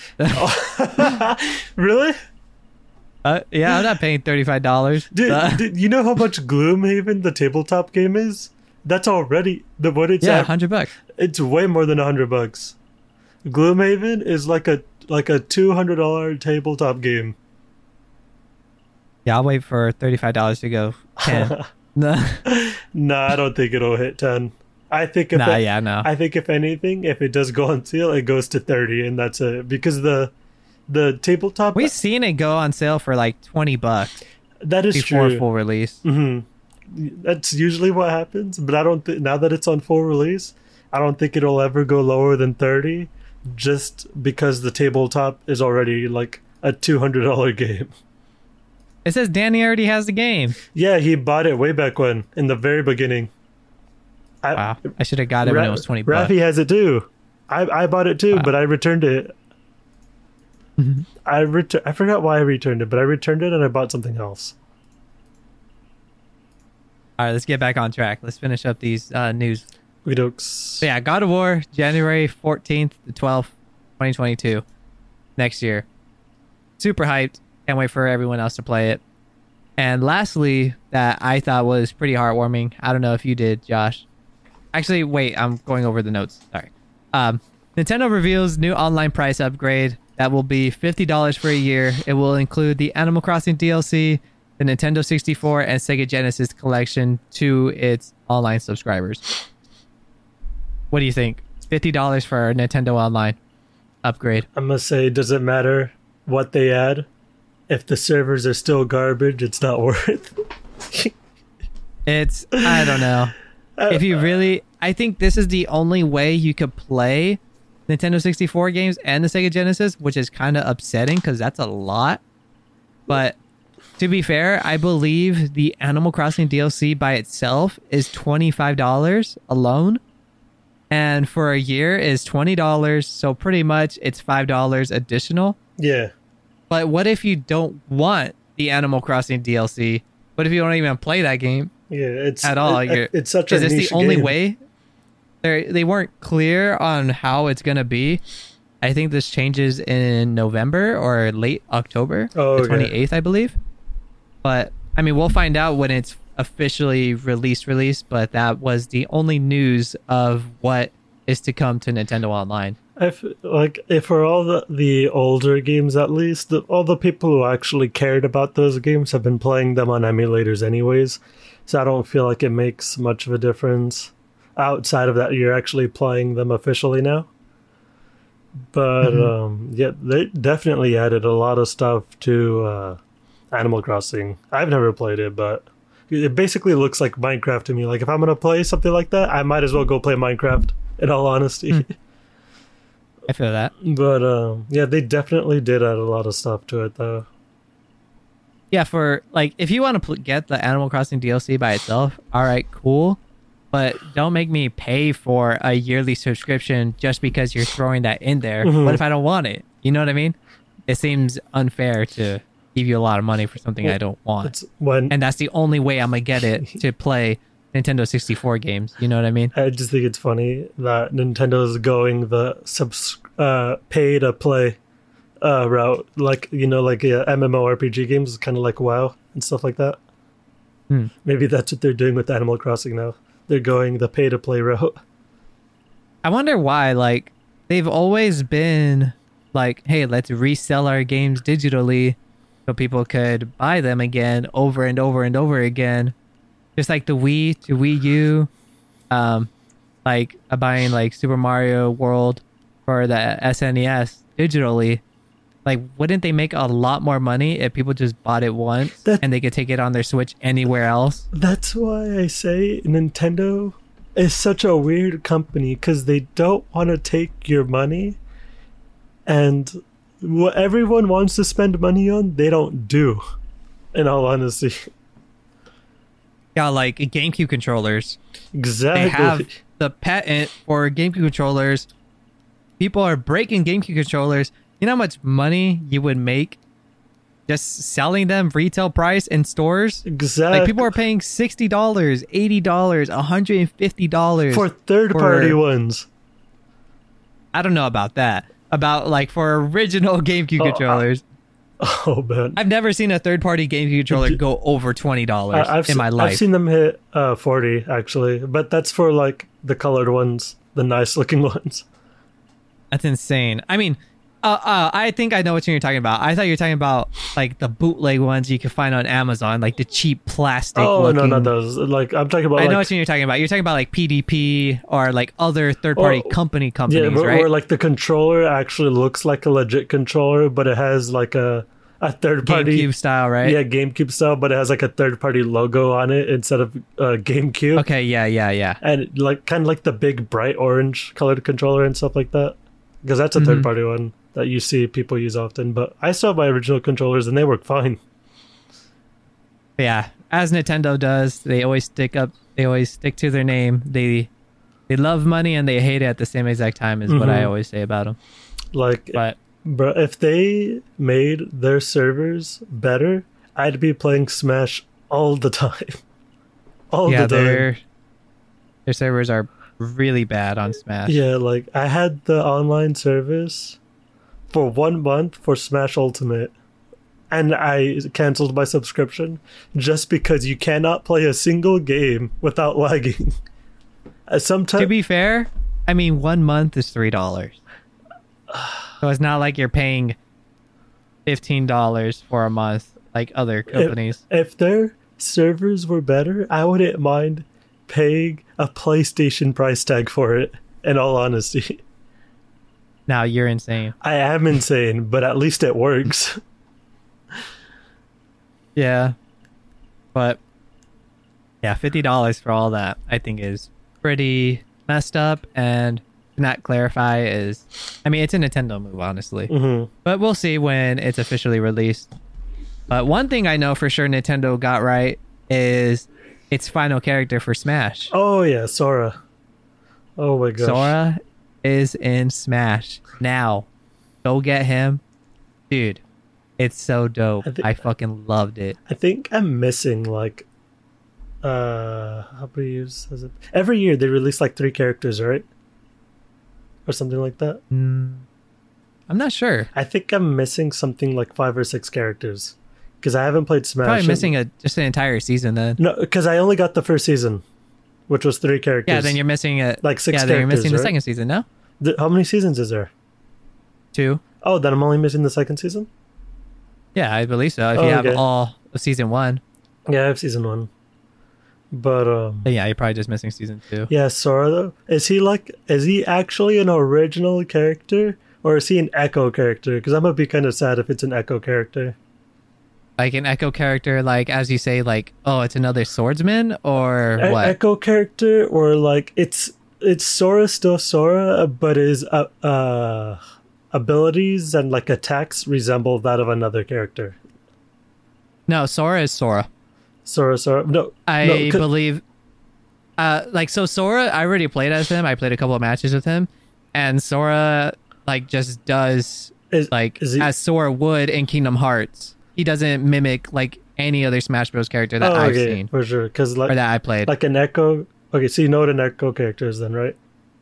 Really? Uh, yeah, I'm not paying thirty-five dollars. Dude, Uh, dude, you know how much Gloomhaven, the tabletop game, is? That's already the what it's yeah, at. hundred bucks. It's way more than a hundred bucks. Gloomhaven is like a like a two hundred dollar tabletop game. Yeah, I'll wait for thirty-five dollars to go ten. nah, Nah, I don't think it'll hit ten. I think if nah it- yeah, no. I think if anything, if it does go on sale, it goes to thirty, and that's it. Because the the tabletop We've seen it go on sale for like twenty bucks that is before true. full release. hmm That's usually what happens, but I don't think now that it's on full release, I don't think it'll ever go lower than thirty, just because the tabletop is already like a two hundred dollar game. It says Danny already has the game. Yeah, he bought it way back when in the very beginning. I, Wow, I should have got it when it was twenty bucks. Rafi has it too. I I bought it too, Wow. but I returned it. I ret- I forgot why I returned it, but I returned it and I bought something else. All right, let's get back on track. Let's finish up these uh, news. Redux. So yeah, God of War, January fourteenth to twelfth, twenty twenty-two, next year. Super hyped. Can't wait for everyone else to play it. And lastly, that I thought was pretty heartwarming. I don't know if you did, Josh. Actually, wait, I'm going over the notes. Sorry. Um, Nintendo reveals new online price upgrade that will be fifty dollars for a year. It will include the Animal Crossing D L C, the Nintendo sixty-four, and Sega Genesis collection to its online subscribers. What do you think? fifty dollars for a Nintendo Online upgrade. I must say, does it matter what they add? If the servers are still garbage, it's not worth it. It's, I don't know. If you really, I think this is the only way you could play Nintendo sixty-four games and the Sega Genesis, which is kind of upsetting because that's a lot. But to be fair, I believe the Animal Crossing D L C by itself is twenty-five dollars alone. And for a year is twenty dollars. So pretty much it's five dollars additional. Yeah. But what if you don't want the Animal Crossing D L C? What if you don't even play that game? Yeah, it's at all. It, it's such a Is this niche the only game. way? They they weren't clear on how it's gonna be. I think this changes in November or late October, Oh, the okay. twenty-eighth, I believe. But I mean, we'll find out when it's officially released. Released, but that was the only news of what is to come to Nintendo Online. I f- like if for all the the older games, at least the, all the people who actually cared about those games have been playing them on emulators anyways, so I don't feel like it makes much of a difference outside of that you're actually playing them officially now. But Mm-hmm. um, yeah, they definitely added a lot of stuff to uh, Animal Crossing. I've never played it, but it basically looks like Minecraft to me. Like if I'm gonna play something like that, I might as well go play Minecraft. In all honesty. Mm. I feel that. But um, yeah, they definitely did add a lot of stuff to it, though. Yeah, for like, if you want to pl- get the Animal Crossing D L C by itself, all right, cool. But don't make me pay for a yearly subscription just because you're throwing that in there. Mhm. What if I don't want it? You know what I mean? It seems unfair to give you a lot of money for something I don't want. It's when And that's the only way I'm going to get it to play Nintendo sixty-four games. You know what I mean? I just think it's funny that Nintendo's going the subs uh, pay to play uh, route, like you know, like yeah, MMORPG games, kind of like WoW and stuff like that. Hmm. Maybe that's what they're doing with Animal Crossing now. They're going the pay to play route. I wonder why, like, they've always been like, hey, let's resell our games digitally so people could buy them again over and over and over again. Just like the Wii to Wii U, um, like uh, buying like Super Mario World for the S N E S digitally. Like, wouldn't they make a lot more money if people just bought it once That- and they could take it on their Switch anywhere else? That's why I say Nintendo is such a weird company because they don't want to take your money, and what everyone wants to spend money on, they don't do. In all honesty, Yeah, like GameCube controllers. exactly. They have the patent for GameCube controllers. People are breaking GameCube controllers. You know how much money you would make just selling them retail price in stores? exactly Like, people are paying sixty dollars, eighty dollars, one hundred fifty dollars. for third-party for- ones. I don't know about that. About, like, for original GameCube Oh, I- controllers. Oh man, I've never seen a third-party GameCube controller go over twenty dollars I- I've in se- my life. I've seen them hit uh, forty actually, but that's for like the colored ones, the nice-looking ones. That's insane. I mean, uh, uh, I think I know what you're talking about. I thought you were talking about like the bootleg ones you can find on Amazon, like the cheap plastic. Oh looking... no, not those. Like I'm talking about. I know like, what you're talking about. You're talking about like P D P or like other third-party Or- company Yeah, companies, where, right? where like the controller actually looks like a legit controller, but it has like a a third party GameCube style, right? Yeah, GameCube style, but it has like a third party logo on it instead of uh, GameCube. Okay. Yeah. Yeah. Yeah. And like kind of like the big bright orange colored controller and stuff like that, because that's a Mhm. third party one that you see people use often. But I still have my original controllers and they work fine. Yeah. As Nintendo does, they always stick up. They always stick to their name. They they love money and they hate it at the same exact time. Is what I Mhm. always say about them. Like But Bro, if they made their servers better, I'd be playing Smash all the time. All yeah, the time. their their servers are really bad on Smash. Yeah, like I had the online service for one month for Smash Ultimate, and I canceled my subscription just because you cannot play a single game without lagging. Sometimes, To be fair, I mean, one month is three dollars. So it's not like you're paying fifteen dollars for a month like other companies. if, if their servers were better, I wouldn't mind paying a PlayStation price tag for it. In all honesty, Now you're insane. I am insane, but at least it works. Yeah, but yeah, fifty dollars for all that I think is pretty messed up, and to not clarify is, I mean, it's a Nintendo move, honestly. hmm But we'll see when it's officially released. But one thing I know for sure Nintendo got right is its final character for Smash. Oh yeah, Sora. Oh my gosh. Sora is in Smash now. Go get him, dude. It's so dope. I thi- I fucking loved it. I think I'm missing like uh how many years is it? Every year they release like three characters, right? Or something like that. Mm, I'm not sure. I think I'm missing something like five or six characters. Because I haven't played Smash. Probably in- missing a just an entire season then. No, because I only got the first season, which was three characters. Yeah, then you're missing a Like six Yeah, then you're missing characters, the right? second season. No, Th- how many seasons is there? two. Oh, then I'm only missing the second season? Yeah, I believe so. If Oh, you have okay. all of season one, Yeah, I have season one. But um then yeah, you're probably just missing season two. yeah, Sora though. Is he like is he actually an original character? Or is he an echo character? Because I'm gonna be kind of sad if it's an echo character. Like an Echo character, like as you say, like oh, it's another swordsman or E- what? Echo character, or like it's it's Sora still Sora, but his uh, uh abilities and like attacks resemble that of another character. No, Sora is Sora. Sora, Sora. No, I no, 'cause- believe. Uh, like so, Sora. I already played as him. I played a couple of matches with him, and Sora like just does is, like is he, as Sora would in Kingdom Hearts. He doesn't mimic like any other Smash Bros. Character that oh, I've okay, seen for sure. Because or like that I played. like an Echo. Okay, so you know what an Echo character is then, right?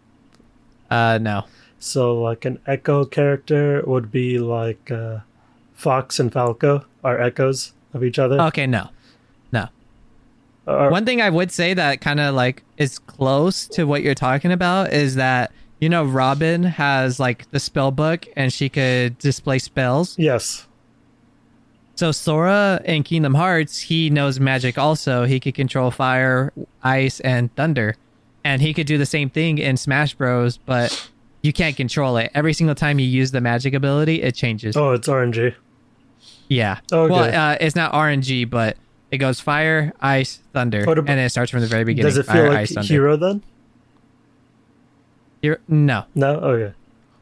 uh, no. So like an Echo character would be like uh, Fox and Falco are echoes of each other. Okay, no, no. Or- One thing I would say that kind of like is close to what you're talking about is that you know Robin has like the spell book and she could display spells. yes. So Sora in Kingdom Hearts, he knows magic also. He could control fire, ice, and thunder. And he could do the same thing in Smash Bros, but you can't control it. Every single time you use the magic ability, it changes. Oh, it's R N G. Yeah. Okay. Well, uh, it's not R N G, but it goes fire, ice, thunder. What ab- and it starts from the very beginning. Does it fire, feel like ice, thunder. Hero then? Hero- No. No. Okay.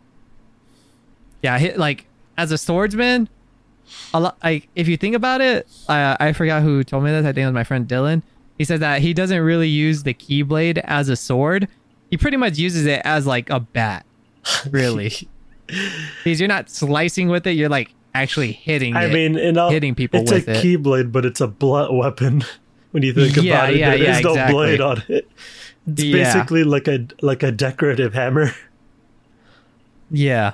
Yeah, he, like as a swordsman, a lot. Like if you think about it, uh, I forgot who told me this. I think it was my friend Dylan. He said that he doesn't really use the Keyblade as a sword. He pretty much uses it as like a bat. Really, because you're not slicing with it. You're like actually hitting. I it, mean, in all, hitting people it's with a it. keyblade, but it's a blunt weapon. When you think Yeah, about it, yeah, there yeah, is no exactly. blade on it. It's Yeah. basically like a like a decorative hammer. Yeah.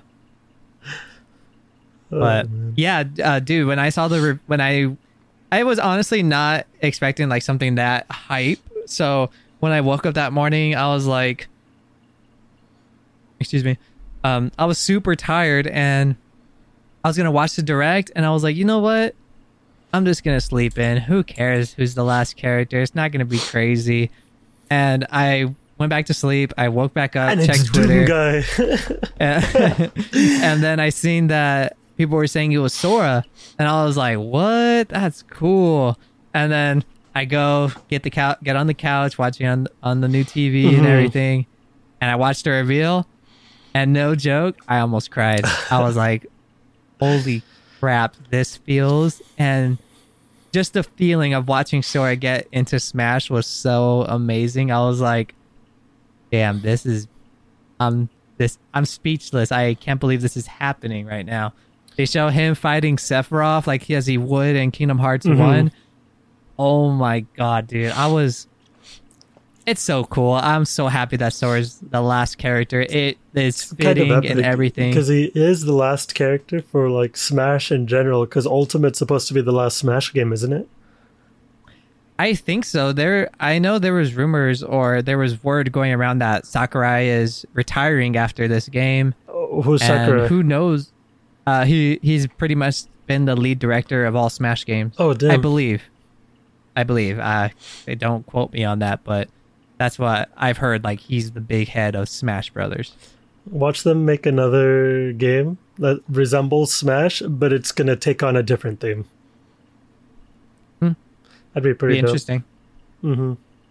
Oh, But man. yeah, uh, dude, when I saw the re- when I I was honestly not expecting like something that hype. So when I woke up that morning, I was like, excuse me, um, I was super tired and I was gonna watch the direct, and I was like, you know what? I'm just gonna sleep in. Who cares who's the last character? It's not gonna be crazy. And I went back to sleep. I woke back up, and checked it's Twitter. Doom Guy. and, and then I seen that people were saying it was Sora, and I was like, "What? That's cool." And then I go get the couch, get on the couch, watching on on the new T V and Mhm. everything, and I watched the reveal, and no joke, I almost cried. I was like, "Holy crap, this feels!" And just the feeling of watching Sora get into Smash was so amazing. I was like, "Damn, this is." I'm this. I'm speechless. I can't believe this is happening right now. They show him fighting Sephiroth like he as he would in Kingdom Hearts Mhm. one. Oh my god, dude! I was. It's so cool. I'm so happy that Sora's the last character. It is fitting and everything. Because he is the last character for like Smash in general. Because Ultimate's supposed to be the last Smash game, isn't it? I think so. There, I know there was rumors or there was word going around that Sakurai is retiring after this game. Oh, who's And Sakurai? who knows? Uh, he he's pretty much been the lead director of all Smash games. Oh, damn. I believe. I believe. Uh, they don't quote me on that, but that's what I've heard. Like he's the big head of Smash Brothers. Watch them make another game that resembles Smash, but it's gonna take on a different theme. Hmm. That'd be pretty Be dope. interesting. Mm-hmm.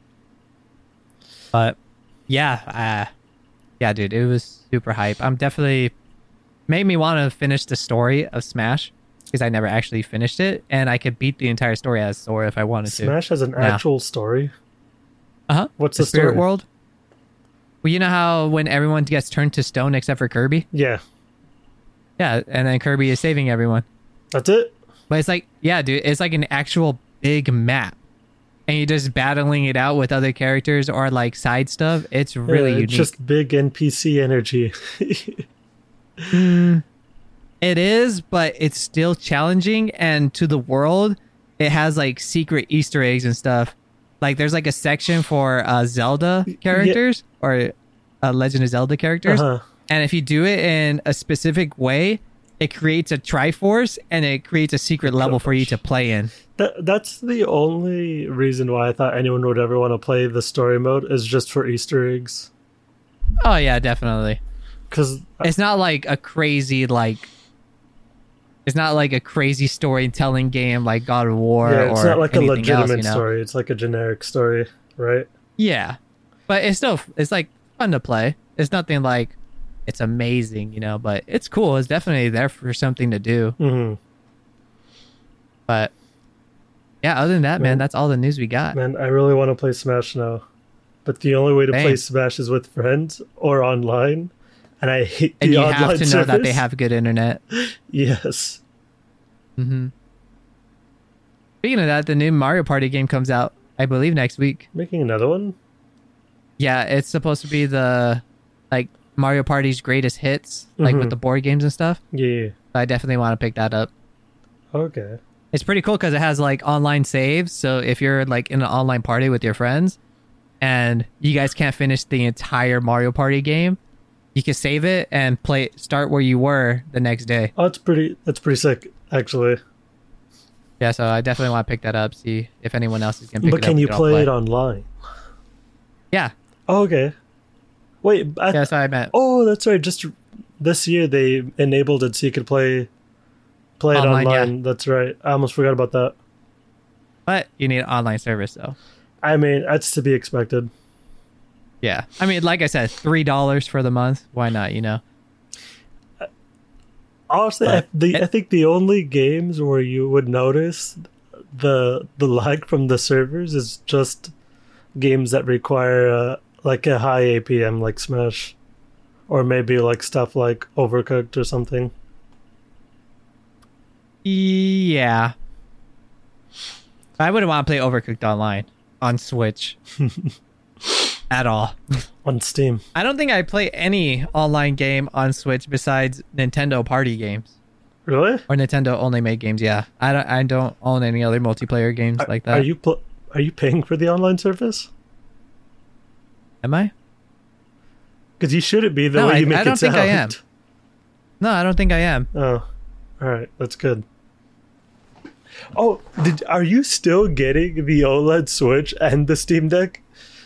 But yeah, uh, yeah, dude, it was super hype. I'm definitely made me want to finish the story of Smash because I never actually finished it, and I could beat the entire story as Sora if I wanted to. Smash has an Yeah. actual story. Uh huh. What's the, the Spirit story? World? Well, you know how when everyone gets turned to stone except for Kirby? Yeah, Yeah, and then Kirby is saving everyone. that's it. But it's like, yeah, dude, it's like an actual big map. And you're just battling it out with other characters or like side stuff. It's really Yeah, unique. it's just big N P C energy. Mm, it is, but it's still challenging. And to the world, it has like secret Easter eggs and stuff. Like there's like a section for uh, Zelda characters or uh, Legend of Zelda characters. Uh-huh. And if you do it in a specific way, it creates a Triforce and it creates a secret level for you to play in. That that's the only reason why I thought anyone would ever want to play the story mode is just for Easter eggs. Oh yeah, definitely. Because It's not like a crazy like. It's not like a crazy storytelling game like God of War yeah, it's or not like a anything legitimate else, you know? story. It's like a generic story, right? Yeah, but it's still it's like fun to play. It's nothing like it's amazing, you know, but it's cool. It's definitely there for something to do. Mm-hmm. But yeah, other than that, man, Man. that's all the news we got. Man, I really want to play Smash now, but the only way to play Same. Smash is with friends or online, and I hate the And you online have to know service. that they have good internet. Yes. hmm Speaking of that, the new Mario Party game comes out, I believe, next week. Making another one? Yeah, it's supposed to be the like Mario Party's greatest hits, like Mhm. with the board games and stuff. Yeah. So I definitely want to pick that up. Okay. It's pretty cool because it has like online saves. So if you're like in an online party with your friends and you guys can't finish the entire Mario Party game, you can save it and play start where you were the next day. Oh, that's pretty. That's pretty sick, actually. Yeah, so I definitely want to pick that up. See if anyone else is gonna pick But it up. can we you all play it online? Yeah, Oh, okay. Wait. I, that's what I meant. Oh, that's right. Just this year they enabled it so you could play play it Online, online. yeah. That's right. I almost forgot about that. But you need an online service though. I mean, that's to be expected. Yeah, I mean, like I said, three dollars for the month. Why not? You know. Honestly, I, But the, it- I think the only games where you would notice the the lag from the servers is just games that require uh, like a high A P M, like Smash, or maybe like stuff like Overcooked or something. Yeah. I wouldn't want to play Overcooked online on Switch at all. On Steam. I don't think I play any online game on Switch besides Nintendo party games Really? or Nintendo only made games. Yeah, I don't. I don't own any other multiplayer games Are, like that. are you pl- are you paying for the online service? Am I? Because you shouldn't be the No, way I- you make I it don't sound. think I am. No, I don't think I am. Oh, all right, that's good. Oh, did are you still getting the OLED Switch and the Steam Deck?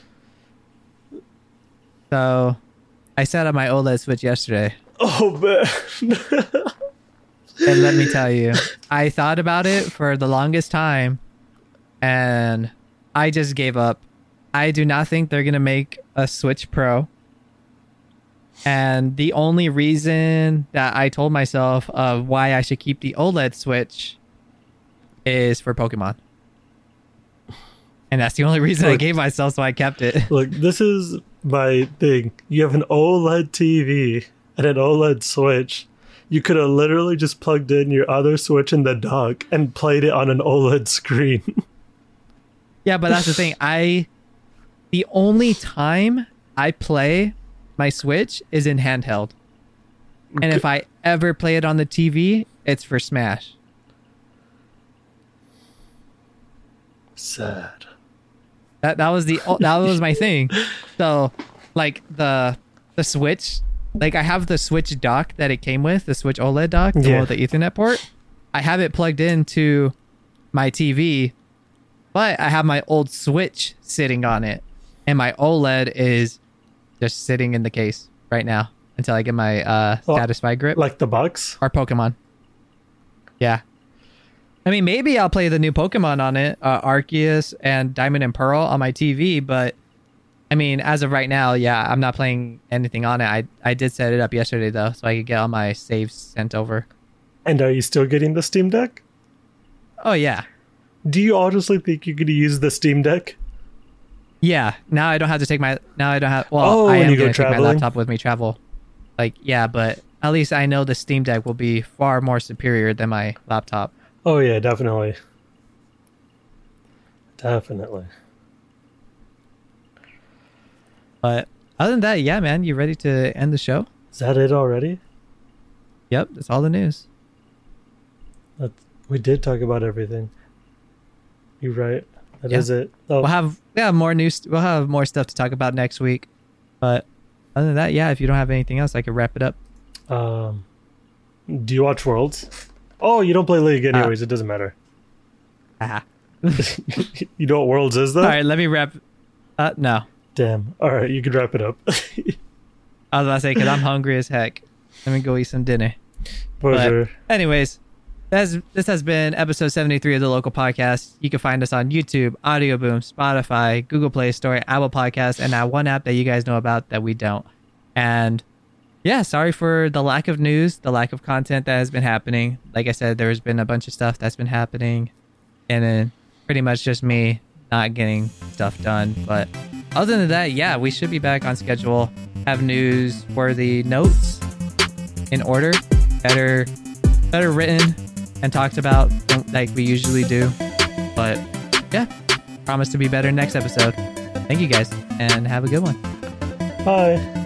So, I set up my OLED Switch yesterday, Oh man. and let me tell you, I thought about it for the longest time, and I just gave up. I do not think they're gonna make a Switch Pro. And the only reason that I told myself of why I should keep the OLED Switch is for Pokemon. And that's the only reason I Look- gave myself, so I kept it. Look, this is my thing. You have an OLED T V and an OLED Switch. You could have literally just plugged in your other Switch in the dock and played it on an OLED screen. Yeah, but that's the thing. I the only time I play my Switch is in handheld. And if I ever play it on the T V, it's for Smash. Sad. That that was the that was my thing. So, like the the Switch, like I have the Switch dock that it came with, the Switch OLED dock, the Yeah. one with the Ethernet port. I have it plugged into my T V, but I have my old Switch sitting on it, and my OLED is just sitting in the case right now until I get my uh, Well, Satisfy grip Like the box? or Pokemon. Yeah. I mean, maybe I'll play the new Pokemon on it, uh, Arceus and Diamond and Pearl on my T V, but I mean, as of right now, yeah, I'm not playing anything on it. I I did set it up yesterday, though, so I could get all my saves sent over. And are you still getting the Steam Deck? Oh, yeah. Do you honestly think you're going to use the Steam Deck? Yeah, now I don't have to take my, now I don't have, well, Oh, I when am you go going to take my traveling? laptop with me travel. Like, yeah, but at least I know the Steam Deck will be far more superior than my laptop. Oh, yeah, definitely. Definitely. But other than that, yeah, man, you ready to end the show? Is that it already? Yep, that's all the news. That, we did talk about everything. You're right. That Yeah. is it. Oh, We'll have we have more news. We'll have more stuff to talk about next week. But other than that, yeah, if you don't have anything else, I could wrap it up. um, do you watch Worlds? Oh, you don't play League anyways. it doesn't matter. Ah. You know what Worlds is, though? All right, let me wrap. Uh, no, Damn. All right, you can wrap it up. I was about to say because I'm hungry as heck. Let me go eat some dinner. For But sure. anyways, that's, this has been episode seventy-three of the Local Podcast. You can find us on YouTube, Audio Boom, Spotify, Google Play Store, Apple Podcasts, and that one app that you guys know about that we don't. And yeah, sorry for the lack of news, the lack of content that has been happening. Like I said, there's been a bunch of stuff that's been happening, and then pretty much just me not getting stuff done. But other than that, yeah, we should be back on schedule. Have news-worthy notes in order, better, better written and talked about like we usually do. But yeah, promise to be better next episode. Thank you guys, and have a good one. Bye.